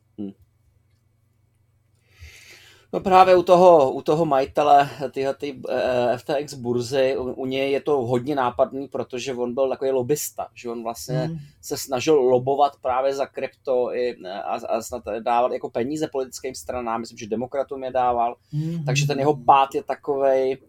No právě u toho majitele ty FTX burzy, u něj je to hodně nápadný, protože on byl takový lobista, že on vlastně se snažil lobovat právě za krypto a snad dával jako peníze politickým stranám, myslím, že demokratům je dával, takže ten jeho pád je takovej,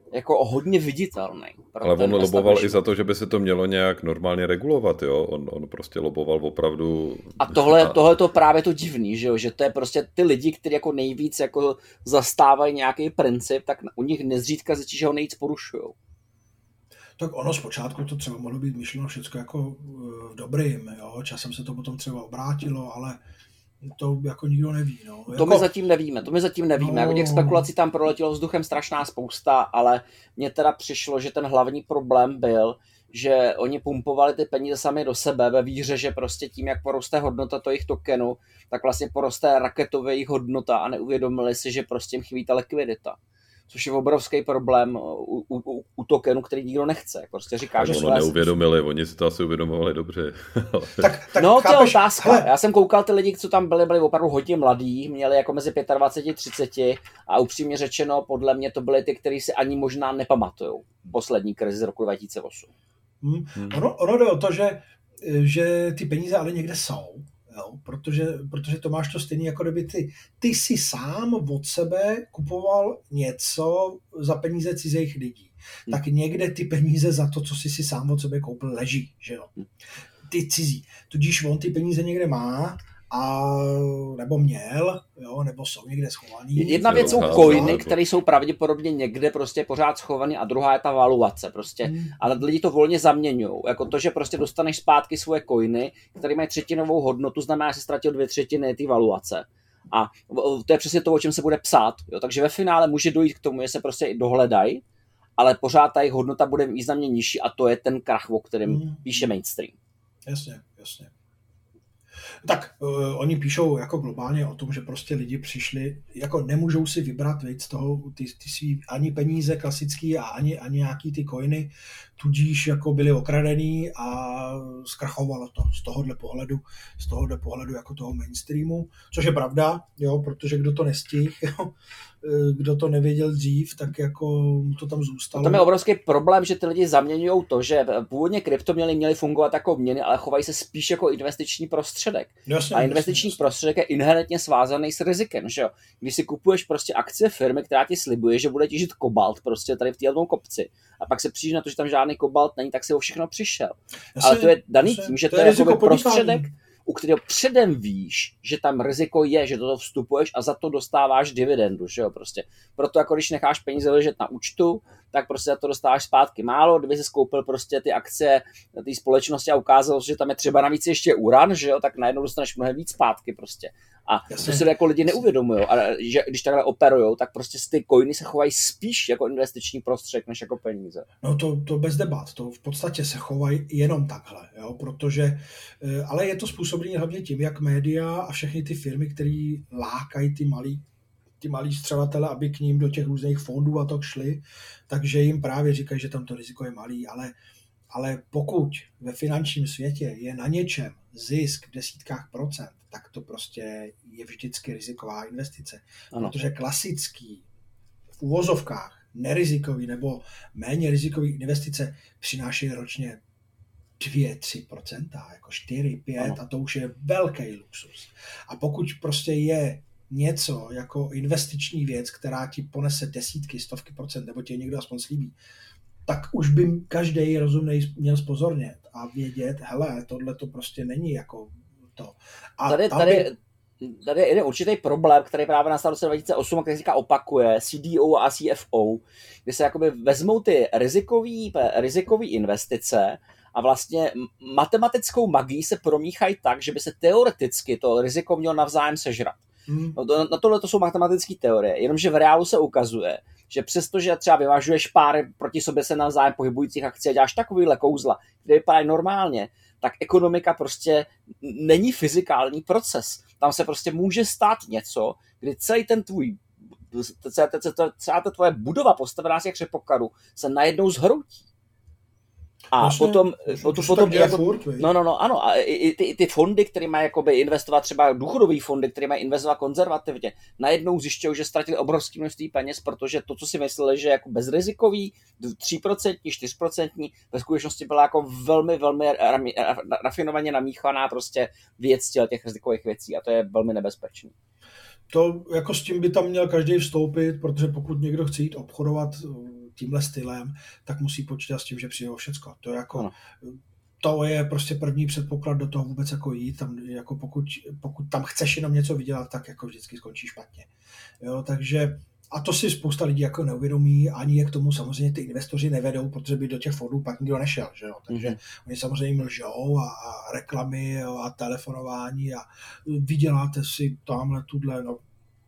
jako hodně viditelný. Ale on loboval i za to, že by se to mělo nějak normálně regulovat, jo? On prostě loboval opravdu... A tohle to právě to divný, že to je prostě ty lidi, kteří jako nejvíc jako zastávají nějaký princip, tak u nich nezřídka zjistí, že ho nejvíc porušujou. Tak ono zpočátku to třeba mohlo být myšleno všechno jako dobrým, jo? Časem se to potom třeba obrátilo, ale to jako nikdo neví. No. To my zatím nevíme. No. Jako těch spekulací tam proletělo vzduchem strašná spousta, ale mně teda přišlo, že ten hlavní problém byl, že oni pumpovali ty peníze sami do sebe ve víře, že prostě tím, jak poroste hodnota to jejich tokenu, tak vlastně poroste raketově jejich hodnota a neuvědomili si, že prostě jim chybí ta likvidita. Což je obrovský problém u tokenu, který nikdo nechce. Prostě říká, že ono neuvědomili, oni si to asi uvědomovali dobře. tak no to je otázka. Hele. Já jsem koukal ty lidi, co tam byli opravdu hodně mladí, měli jako mezi 25 a 30 a upřímně řečeno, podle mě to byli ty, kteří si ani možná nepamatujou poslední krizi z roku 2008. Ono jde o to, že ty peníze ale někde jsou. Jo, protože to máš to stejný, jako kdyby ty si sám od sebe kupoval něco za peníze cizích lidí. Tak někde ty peníze za to, co jsi si sám od sebe koupil, leží, že jo. Ty cizí. Tudíž on ty peníze někde má nebo měl, jo, nebo jsou někde schovaný. Jedna věc jsou coiny, které jsou pravděpodobně někde prostě pořád schovaný a druhá je ta valuace prostě. Ale lidi to volně zaměňují. Jako to, že prostě dostaneš zpátky svoje coiny, které mají třetinovou hodnotu, znamená, že jsi ztratil 2/3 té valuace. A to je přesně to, o čem se bude psát. Jo. Takže ve finále může dojít k tomu, že se prostě i dohledají, ale pořád ta jejich hodnota bude významně nižší a to je ten krach, o kterém píše mainstream. Jasně. Tak oni píšou jako globálně o tom, že prostě lidi přišli, jako nemůžou si vybrat z toho ty svý ani peníze klasický a ani nějaký ty coiny, tudíž jako byli okradený a zkrachovalo to z tohohle pohledu jako toho mainstreamu, což je pravda, jo, protože kdo to nestihl, kdo to nevěděl dřív, tak jako mu to tam zůstalo. Tam je obrovský problém, že ty lidi zaměňují to, že původně kryptoměny měly fungovat jako měny, ale chovají se spíš jako investiční prostředek. Jasně, a investiční prostředek je inherentně svázaný s rizikem, že jo. Když si kupuješ prostě akcie firmy, která ti slibuje, že bude těžit kobalt prostě tady v této kopci, a pak se přijde na to, že tam žádný kobalt není, tak si o všechno přišel. Ale to je daný tím, že to je jako prostředek, u kterého předem víš, že tam riziko je, že do toho vstupuješ a za to dostáváš dividendu, že jo, prostě. Proto jako když necháš peníze ležet na účtu, tak prostě za to dostáváš zpátky málo, kdyby jsi skoupil prostě ty akcie té společnosti a ukázalo, že tam je třeba navíc ještě uran, že jo, tak najednou dostaneš mnohem víc zpátky prostě. A to si jako lidi neuvědomují, a že když takhle operujou, tak prostě ty coiny se chovají spíš jako investiční prostředek, než jako peníze. No to bez debat, to v podstatě se chovají jenom takhle, jo, protože, ale je to způsobené hlavně tím, jak média a všechny ty firmy, které lákají ty malí střelatele, aby k ním do těch různých fondů a tak šli, takže jim právě říkají, že tam to riziko je malý, ale pokud ve finančním světě je na něčem zisk v desítkách procent, tak to prostě je vždycky riziková investice. Ano. Protože klasický v uvozovkách nerizikový nebo méně rizikový investice přináší ročně 2-3%, jako 4-5%, a to už je velký luxus. A pokud prostě je něco jako investiční věc, která ti ponese desítky, stovky procent, nebo ti někdo aspoň slíbí, tak už by každý rozumnej měl zpozornět a vědět, hele, tohle to prostě není jako to. A tady je jeden určitý problém, který právě nastal v roce 2008, který se říká opakuje, CDO a CFO, kde se jakoby vezmou ty rizikový investice a vlastně matematickou magii se promíchají tak, že by se teoreticky to riziko mělo navzájem sežrat. Na tohle to jsou matematické teorie, jenomže v reálu se ukazuje, že přestože třeba vyvažuješ pár proti sobě se navzájem pohybujících akcí a děláš takovýhle kouzla, které vypadají normálně, tak ekonomika prostě není fyzikální proces. Tam se prostě může stát něco, kdy celá ta tvoje budova postavená z těch předpokladů se najednou zhroutí. A vlastně, potom ano, a i ty fondy, které mají jakoby investovat, třeba důchodové fondy, které mají investovat konzervativně, najednou zjišťují, že ztratili obrovské množství peněz, protože to, co si mysleli, že je jako bezrizikový, 3%, 4%, ve skutečnosti byla jako velmi, velmi rafinovaně namíchaná prostě věc těch rizikových věcí a to je velmi nebezpečné. To jako s tím by tam měl každý vstoupit, protože pokud někdo chce jít obchodovat tímhle stylem, tak musí počítat s tím, že přijde o všecko. To je jako... To je prostě první předpoklad do toho vůbec jako jít, tam jako pokud tam chceš jenom něco vydělat, tak jako vždycky skončí špatně. Jo, takže a to si spousta lidí jako neuvědomí, ani je k tomu samozřejmě ty investoři nevedou, protože by do těch fondů pak nikdo nešel, že jo. Takže oni samozřejmě lžou a reklamy, jo, a telefonování a vyděláte si tamhle tudle, no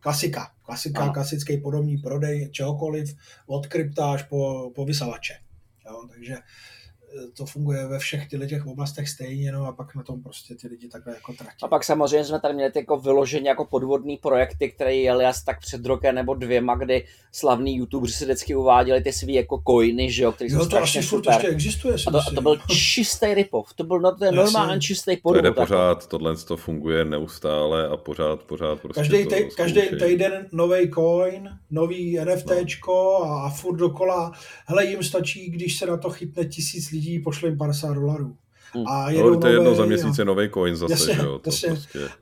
klasický podobný prodej čehokoliv, od krypta až po vysavače. Jo, takže to funguje ve všech těch oblastech stejně, no a pak na tom prostě ty lidi takhle jako tratí. A pak samozřejmě jsme tady měli jako vyloženě jako podvodný projekty, které jeli asi tak před rokem nebo 2, kdy slavní youtubeři si vždycky uváděli ty svý jako coiny, že jo, který jsou strašně super. To asi ještě existuje. A to byl čistý rip-off, to byl normální čistý podvod. To jde pořád, tohle to funguje neustále a pořád prostě každý týden nový coin, nový NFTčko a furt dokola. Hele, jim stačí, když se na to chytne 1000 lidí, pošle jim $50. A to je jedno za měsíc je nový coin zase, jasně, že jo? Prostě...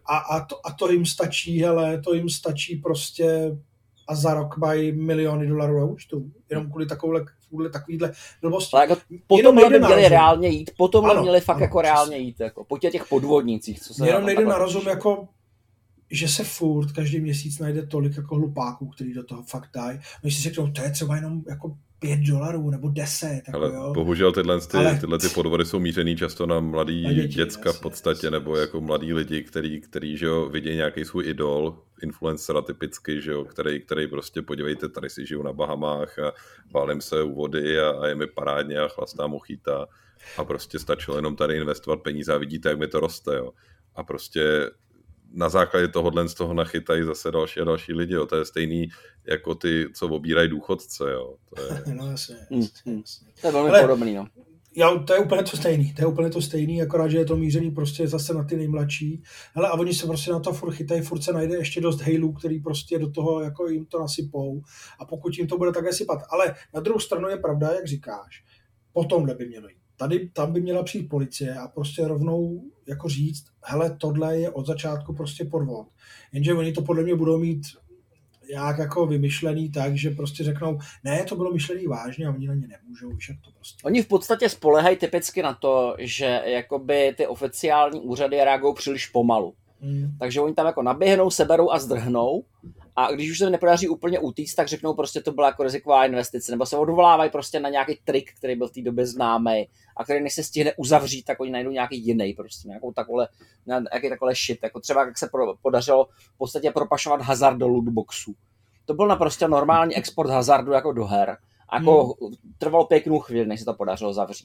A to jim stačí, hele, to jim stačí prostě a za rok mají miliony dolarů na účtu. Jenom kvůli takovýhle blbosti. Jako potom by měli reálně jít, měli fakt jako reálně jít, jako po těch podvodnicích. Co se jenom nejde na rozum, jako že se furt každý měsíc najde tolik jako hlupáků, který do toho fakt dají. Oni si řeknou, to je třeba jenom jako $5 nebo 10. Jako, ale jo. Bohužel tyhle podvody jsou mířený často na mladý děcka v podstatě, jasně, nebo jako mladí lidi, který že jo, vidí nějaký svůj idol, influencera typicky, že jo, který prostě podívejte, tady si žiju na Bahamách a válím se u vody a je mi parádně a chlastám uchýta a prostě stačilo jenom tady investovat peníze a vidíte, jak mi to roste, jo. A prostě na základě tohohle z toho nachytají zase další a další lidi, jo. To je stejný jako ty, co obírají důchodce, jo. To je... No jasně. To je velmi podobný, no. To je úplně to stejný, akorát, že je to mířený prostě zase na ty nejmladší. Hele, a oni se prostě na to furt chytají, furt se najde ještě dost hejlů, který prostě do toho jako jim to nasypou a pokud jim to bude takhle sypat. Ale na druhou stranu je pravda, jak říkáš, potomhle by mělo jít. Tam by měla přijít policie a prostě rovnou jako říct, hele, tohle je od začátku prostě podvod. Jenže oni to podle mě budou mít nějak jako vymyšlený tak, že prostě řeknou, ne, to bylo myšlený vážně a oni na ně nemůžou, víš, jak to prostě. Oni v podstatě spolehají typicky na to, že jakoby ty oficiální úřady reagují příliš pomalu. Takže oni tam jako naběhnou, seberou a zdrhnou a když už se nepodaří úplně utíct, tak řeknou prostě to byla jako riziková investice, nebo se odvolávají prostě na nějaký trik, který byl v té době známý a který než se stihne uzavřít, tak oni najdou nějaký jiný prostě, nějaký takové shit, jako třeba jak se podařilo v podstatě propašovat hazard do lootboxu. To byl naprosto normální export hazardu jako do her a jako trvalo pěknou chvíli, než se to podařilo zavřít.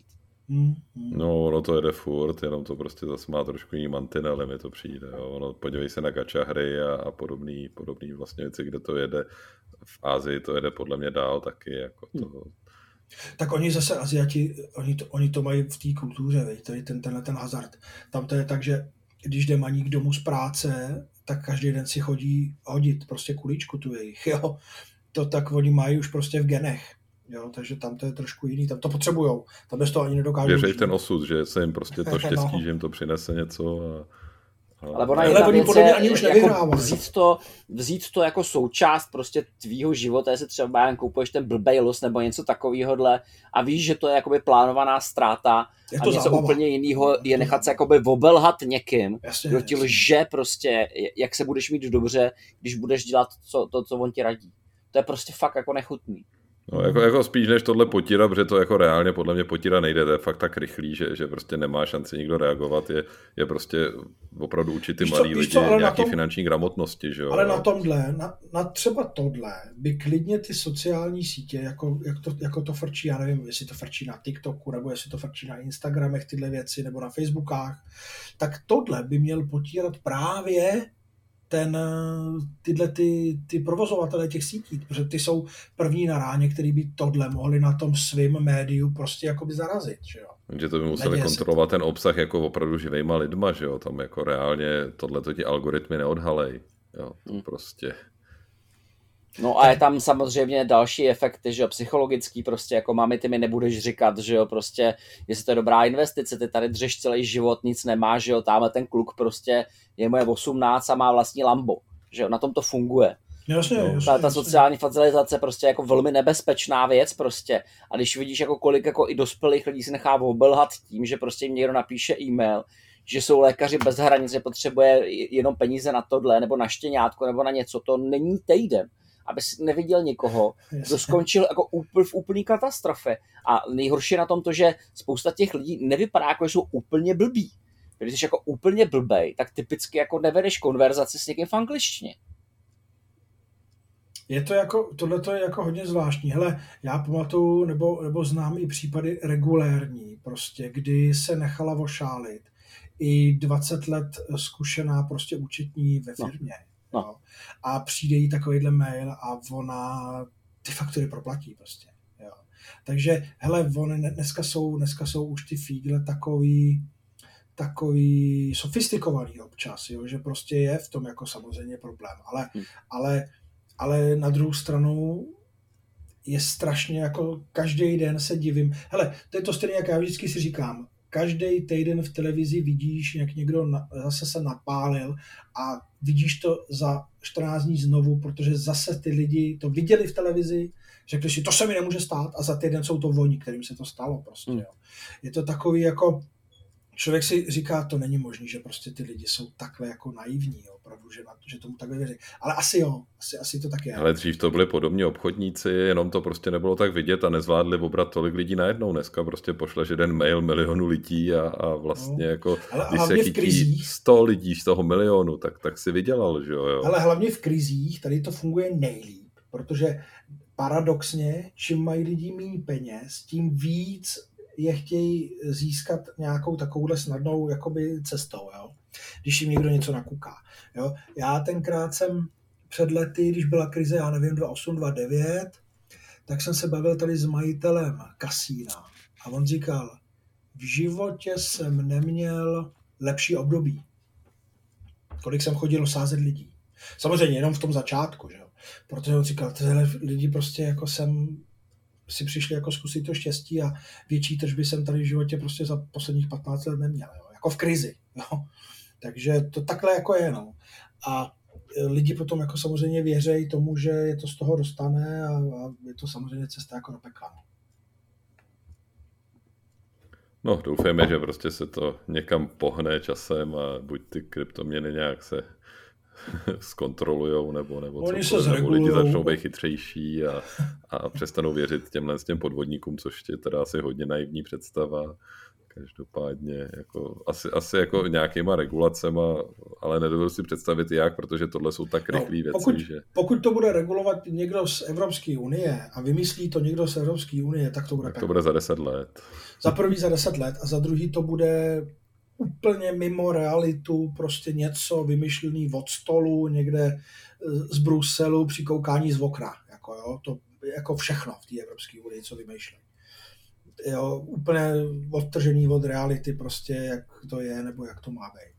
No, ono to jede furt, jenom to prostě zase má trošku jiný mantinely, mi to přijde. Jo. Ono, podívej se na gacha hry a podobný vlastně věci, kde to jede. V Asii to jede podle mě dál taky. Jako to... Tak oni zase Asiati, oni to mají v té kultuře, tady ten hazard. Tam to je tak, že když jde maník domů z práce, tak každý den si chodí hodit prostě kuličku tu jejich, jo. To tak oni mají už prostě v genech. Jo, takže tam to je trošku jiný, tam to potřebujou, tam bez toho ani nedokážou. Věřej v ten osud, že se jim prostě to štěstí, že jim to přinese něco. Ale ona jedna věc je jako vzít to jako součást prostě tvýho života, jestli třeba koupuješ ten blbej los nebo něco takovýhodle a víš, že to je jakoby plánovaná ztráta a něco zábava. Úplně jiného je nechat se jakoby obelhat někým, kdo ti lže prostě, jak se budeš mít dobře, když budeš dělat to, co on ti radí. To je prostě fakt jako nechutný. No, jako spíš než tohle potírat, protože to jako reálně podle mě potírat nejde, to je fakt tak rychlý, že prostě nemá šanci nikdo reagovat, je prostě opravdu učit ty mladí lidi nějaký finanční gramotnosti, že jo. Ale na tomhle, na třeba tohle by klidně ty sociální sítě, jako to frčí, já nevím, jestli to frčí na TikToku, nebo jestli to frčí na Instagramech tyhle věci, nebo na Facebookách, tak tohle by měl potírat právě tyhle ty provozovatele těch sítí, protože ty jsou první na ráně, který by tohle mohli na tom svým médiu prostě jakoby zarazit, že jo. Takže to by museli kontrolovat ten obsah jako opravdu živejma lidma, že jo, tam jako reálně tohleto ti algoritmy neodhalej, jo, to prostě... No a je tam samozřejmě další efekty, že jo, psychologický, prostě jako mami, ty mi nebudeš říkat, že jo, prostě, jestli to je dobrá investice, ty tady dřeš celý život, nic nemá, že jo, tamhle ten kluk prostě je moje 18 a má vlastní Lambo, že jo, na tom to funguje. Jasně, Ta sociální facilitace prostě jako velmi nebezpečná věc prostě. A když vidíš, jako kolik jako i dospělých lidí se nechá obelhat tím, že prostě jim někdo napíše e-mail, že jsou lékaři bez hranic, že potřebuje jenom peníze na tohle, nebo na štěňátko, nebo na něco, to není týden. Aby si neviděl někoho, kdo skončil jako v úplný katastrofě. A nejhorší je na tom to, že spousta těch lidí nevypadá jako, že jsou úplně blbí. Když jsi jako úplně blbej, tak typicky jako nevedeš konverzaci s někým v angličtině. Je to jako, tohleto je jako hodně zvláštní. Hele, já pamatuju, nebo znám i případy regulérní, prostě, kdy se nechala vošálit i 20 let zkušená prostě účetní ve firmě. No. Jo. A přijde jí takovýhle mail a ona ty faktury proplatí prostě. Jo. Takže, hele, dneska jsou už ty fígle takový sofistikovaný občas, jo, že prostě je v tom jako samozřejmě problém. Ale na druhou stranu je strašně jako každý den se divím. Hele, to je to stejné, jak já vždycky si říkám, každý týden v televizi vidíš, jak někdo zase se napálil a vidíš to za 14 dní znovu, protože zase ty lidi to viděli v televizi, řekli si, to se mi nemůže stát a za týden jsou to oni, kterým se to stalo prostě. Jo. Je to takový jako, člověk si říká, to není možné, že prostě ty lidi jsou takhle jako naivní, jo, opravdu, že tomu takhle věří. Ale asi jo, asi to tak je. Ale dřív to byli podobní obchodníci, jenom to prostě nebylo tak vidět a nezvládli obrat tolik lidí najednou. Dneska prostě pošleš jeden mail milionu lidí a vlastně jako, když se chytí 100 lidí z toho milionu, tak si vydělal, že jo. Ale hlavně v krizích tady to funguje nejlíp, protože paradoxně, čím mají lidi méně peněz, tím víc je chtějí získat nějakou takovouhle snadnou jakoby cestou, jo? Když jim někdo něco nakuká. Jo? Já tenkrát jsem před lety, když byla krize, já nevím, 2008, 2009, tak jsem se bavil tady s majitelem kasína a on říkal, v životě jsem neměl lepší období. Kolik jsem chodil sázet lidí. Samozřejmě jenom v tom začátku, že jo? Protože on říkal, tyhle lidi prostě jako jsem si přišli jako zkusit to štěstí a větší tržby jsem tady v životě prostě za posledních 15 let neměl, jo? Jako v krizi. Jo? Takže to takhle jako je. No. A lidi potom jako samozřejmě věří tomu, že je to z toho dostane a je to samozřejmě cesta jako do pekla. No, doufejme, že prostě se to někam pohne časem a buď ty kryptoměny nějak se zkontrolujou, nebo lidi začnou být chytřejší a přestanou věřit těm podvodníkům, což je teda asi hodně naivní představa. Každopádně jako, asi jako nějakýma regulacema, ale nedovedu si představit jak, protože tohle jsou tak rychlé věci. Pokud to bude regulovat někdo z Evropské unie a vymyslí to někdo z Evropské unie, tak to bude to bude za 10 let. Za prvý za 10 let a za druhý to bude úplně mimo realitu, prostě něco vymyšlený od stolu, někde z Bruselu při koukání z okna. Jako, jo, to jako všechno v té Evropské unii, co vymýšlí. Jo, úplně odtržený od reality, prostě jak to je, nebo jak to má být.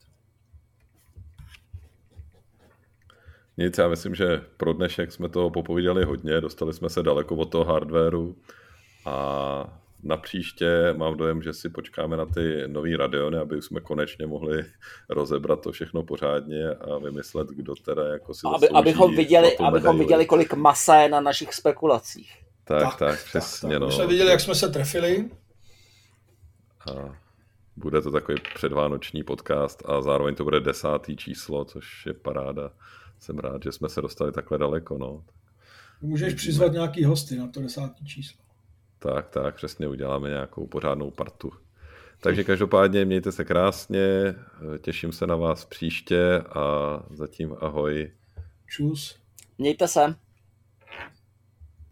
Nic, já myslím, že pro dnešek jsme toho popovídali hodně, dostali jsme se daleko od toho hardwaru a na příště mám dojem, že si počkáme na ty nový Radeony, aby jsme konečně mohli rozebrat to všechno pořádně a vymyslet, kdo teda jako si zaslouží. Abychom viděli, kolik masa je na našich spekulacích. Tak, přesně. Tak. No. My jsme viděli, jak jsme se trefili. A bude to takový předvánoční podcast a zároveň to bude 10. číslo, což je paráda. Jsem rád, že jsme se dostali takhle daleko. No. Můžeš přizvat nějaký hosty na to 10. číslo. Tak, přesně, uděláme nějakou pořádnou partu. Takže každopádně mějte se krásně, těším se na vás příště a zatím ahoj. Čus. Mějte se.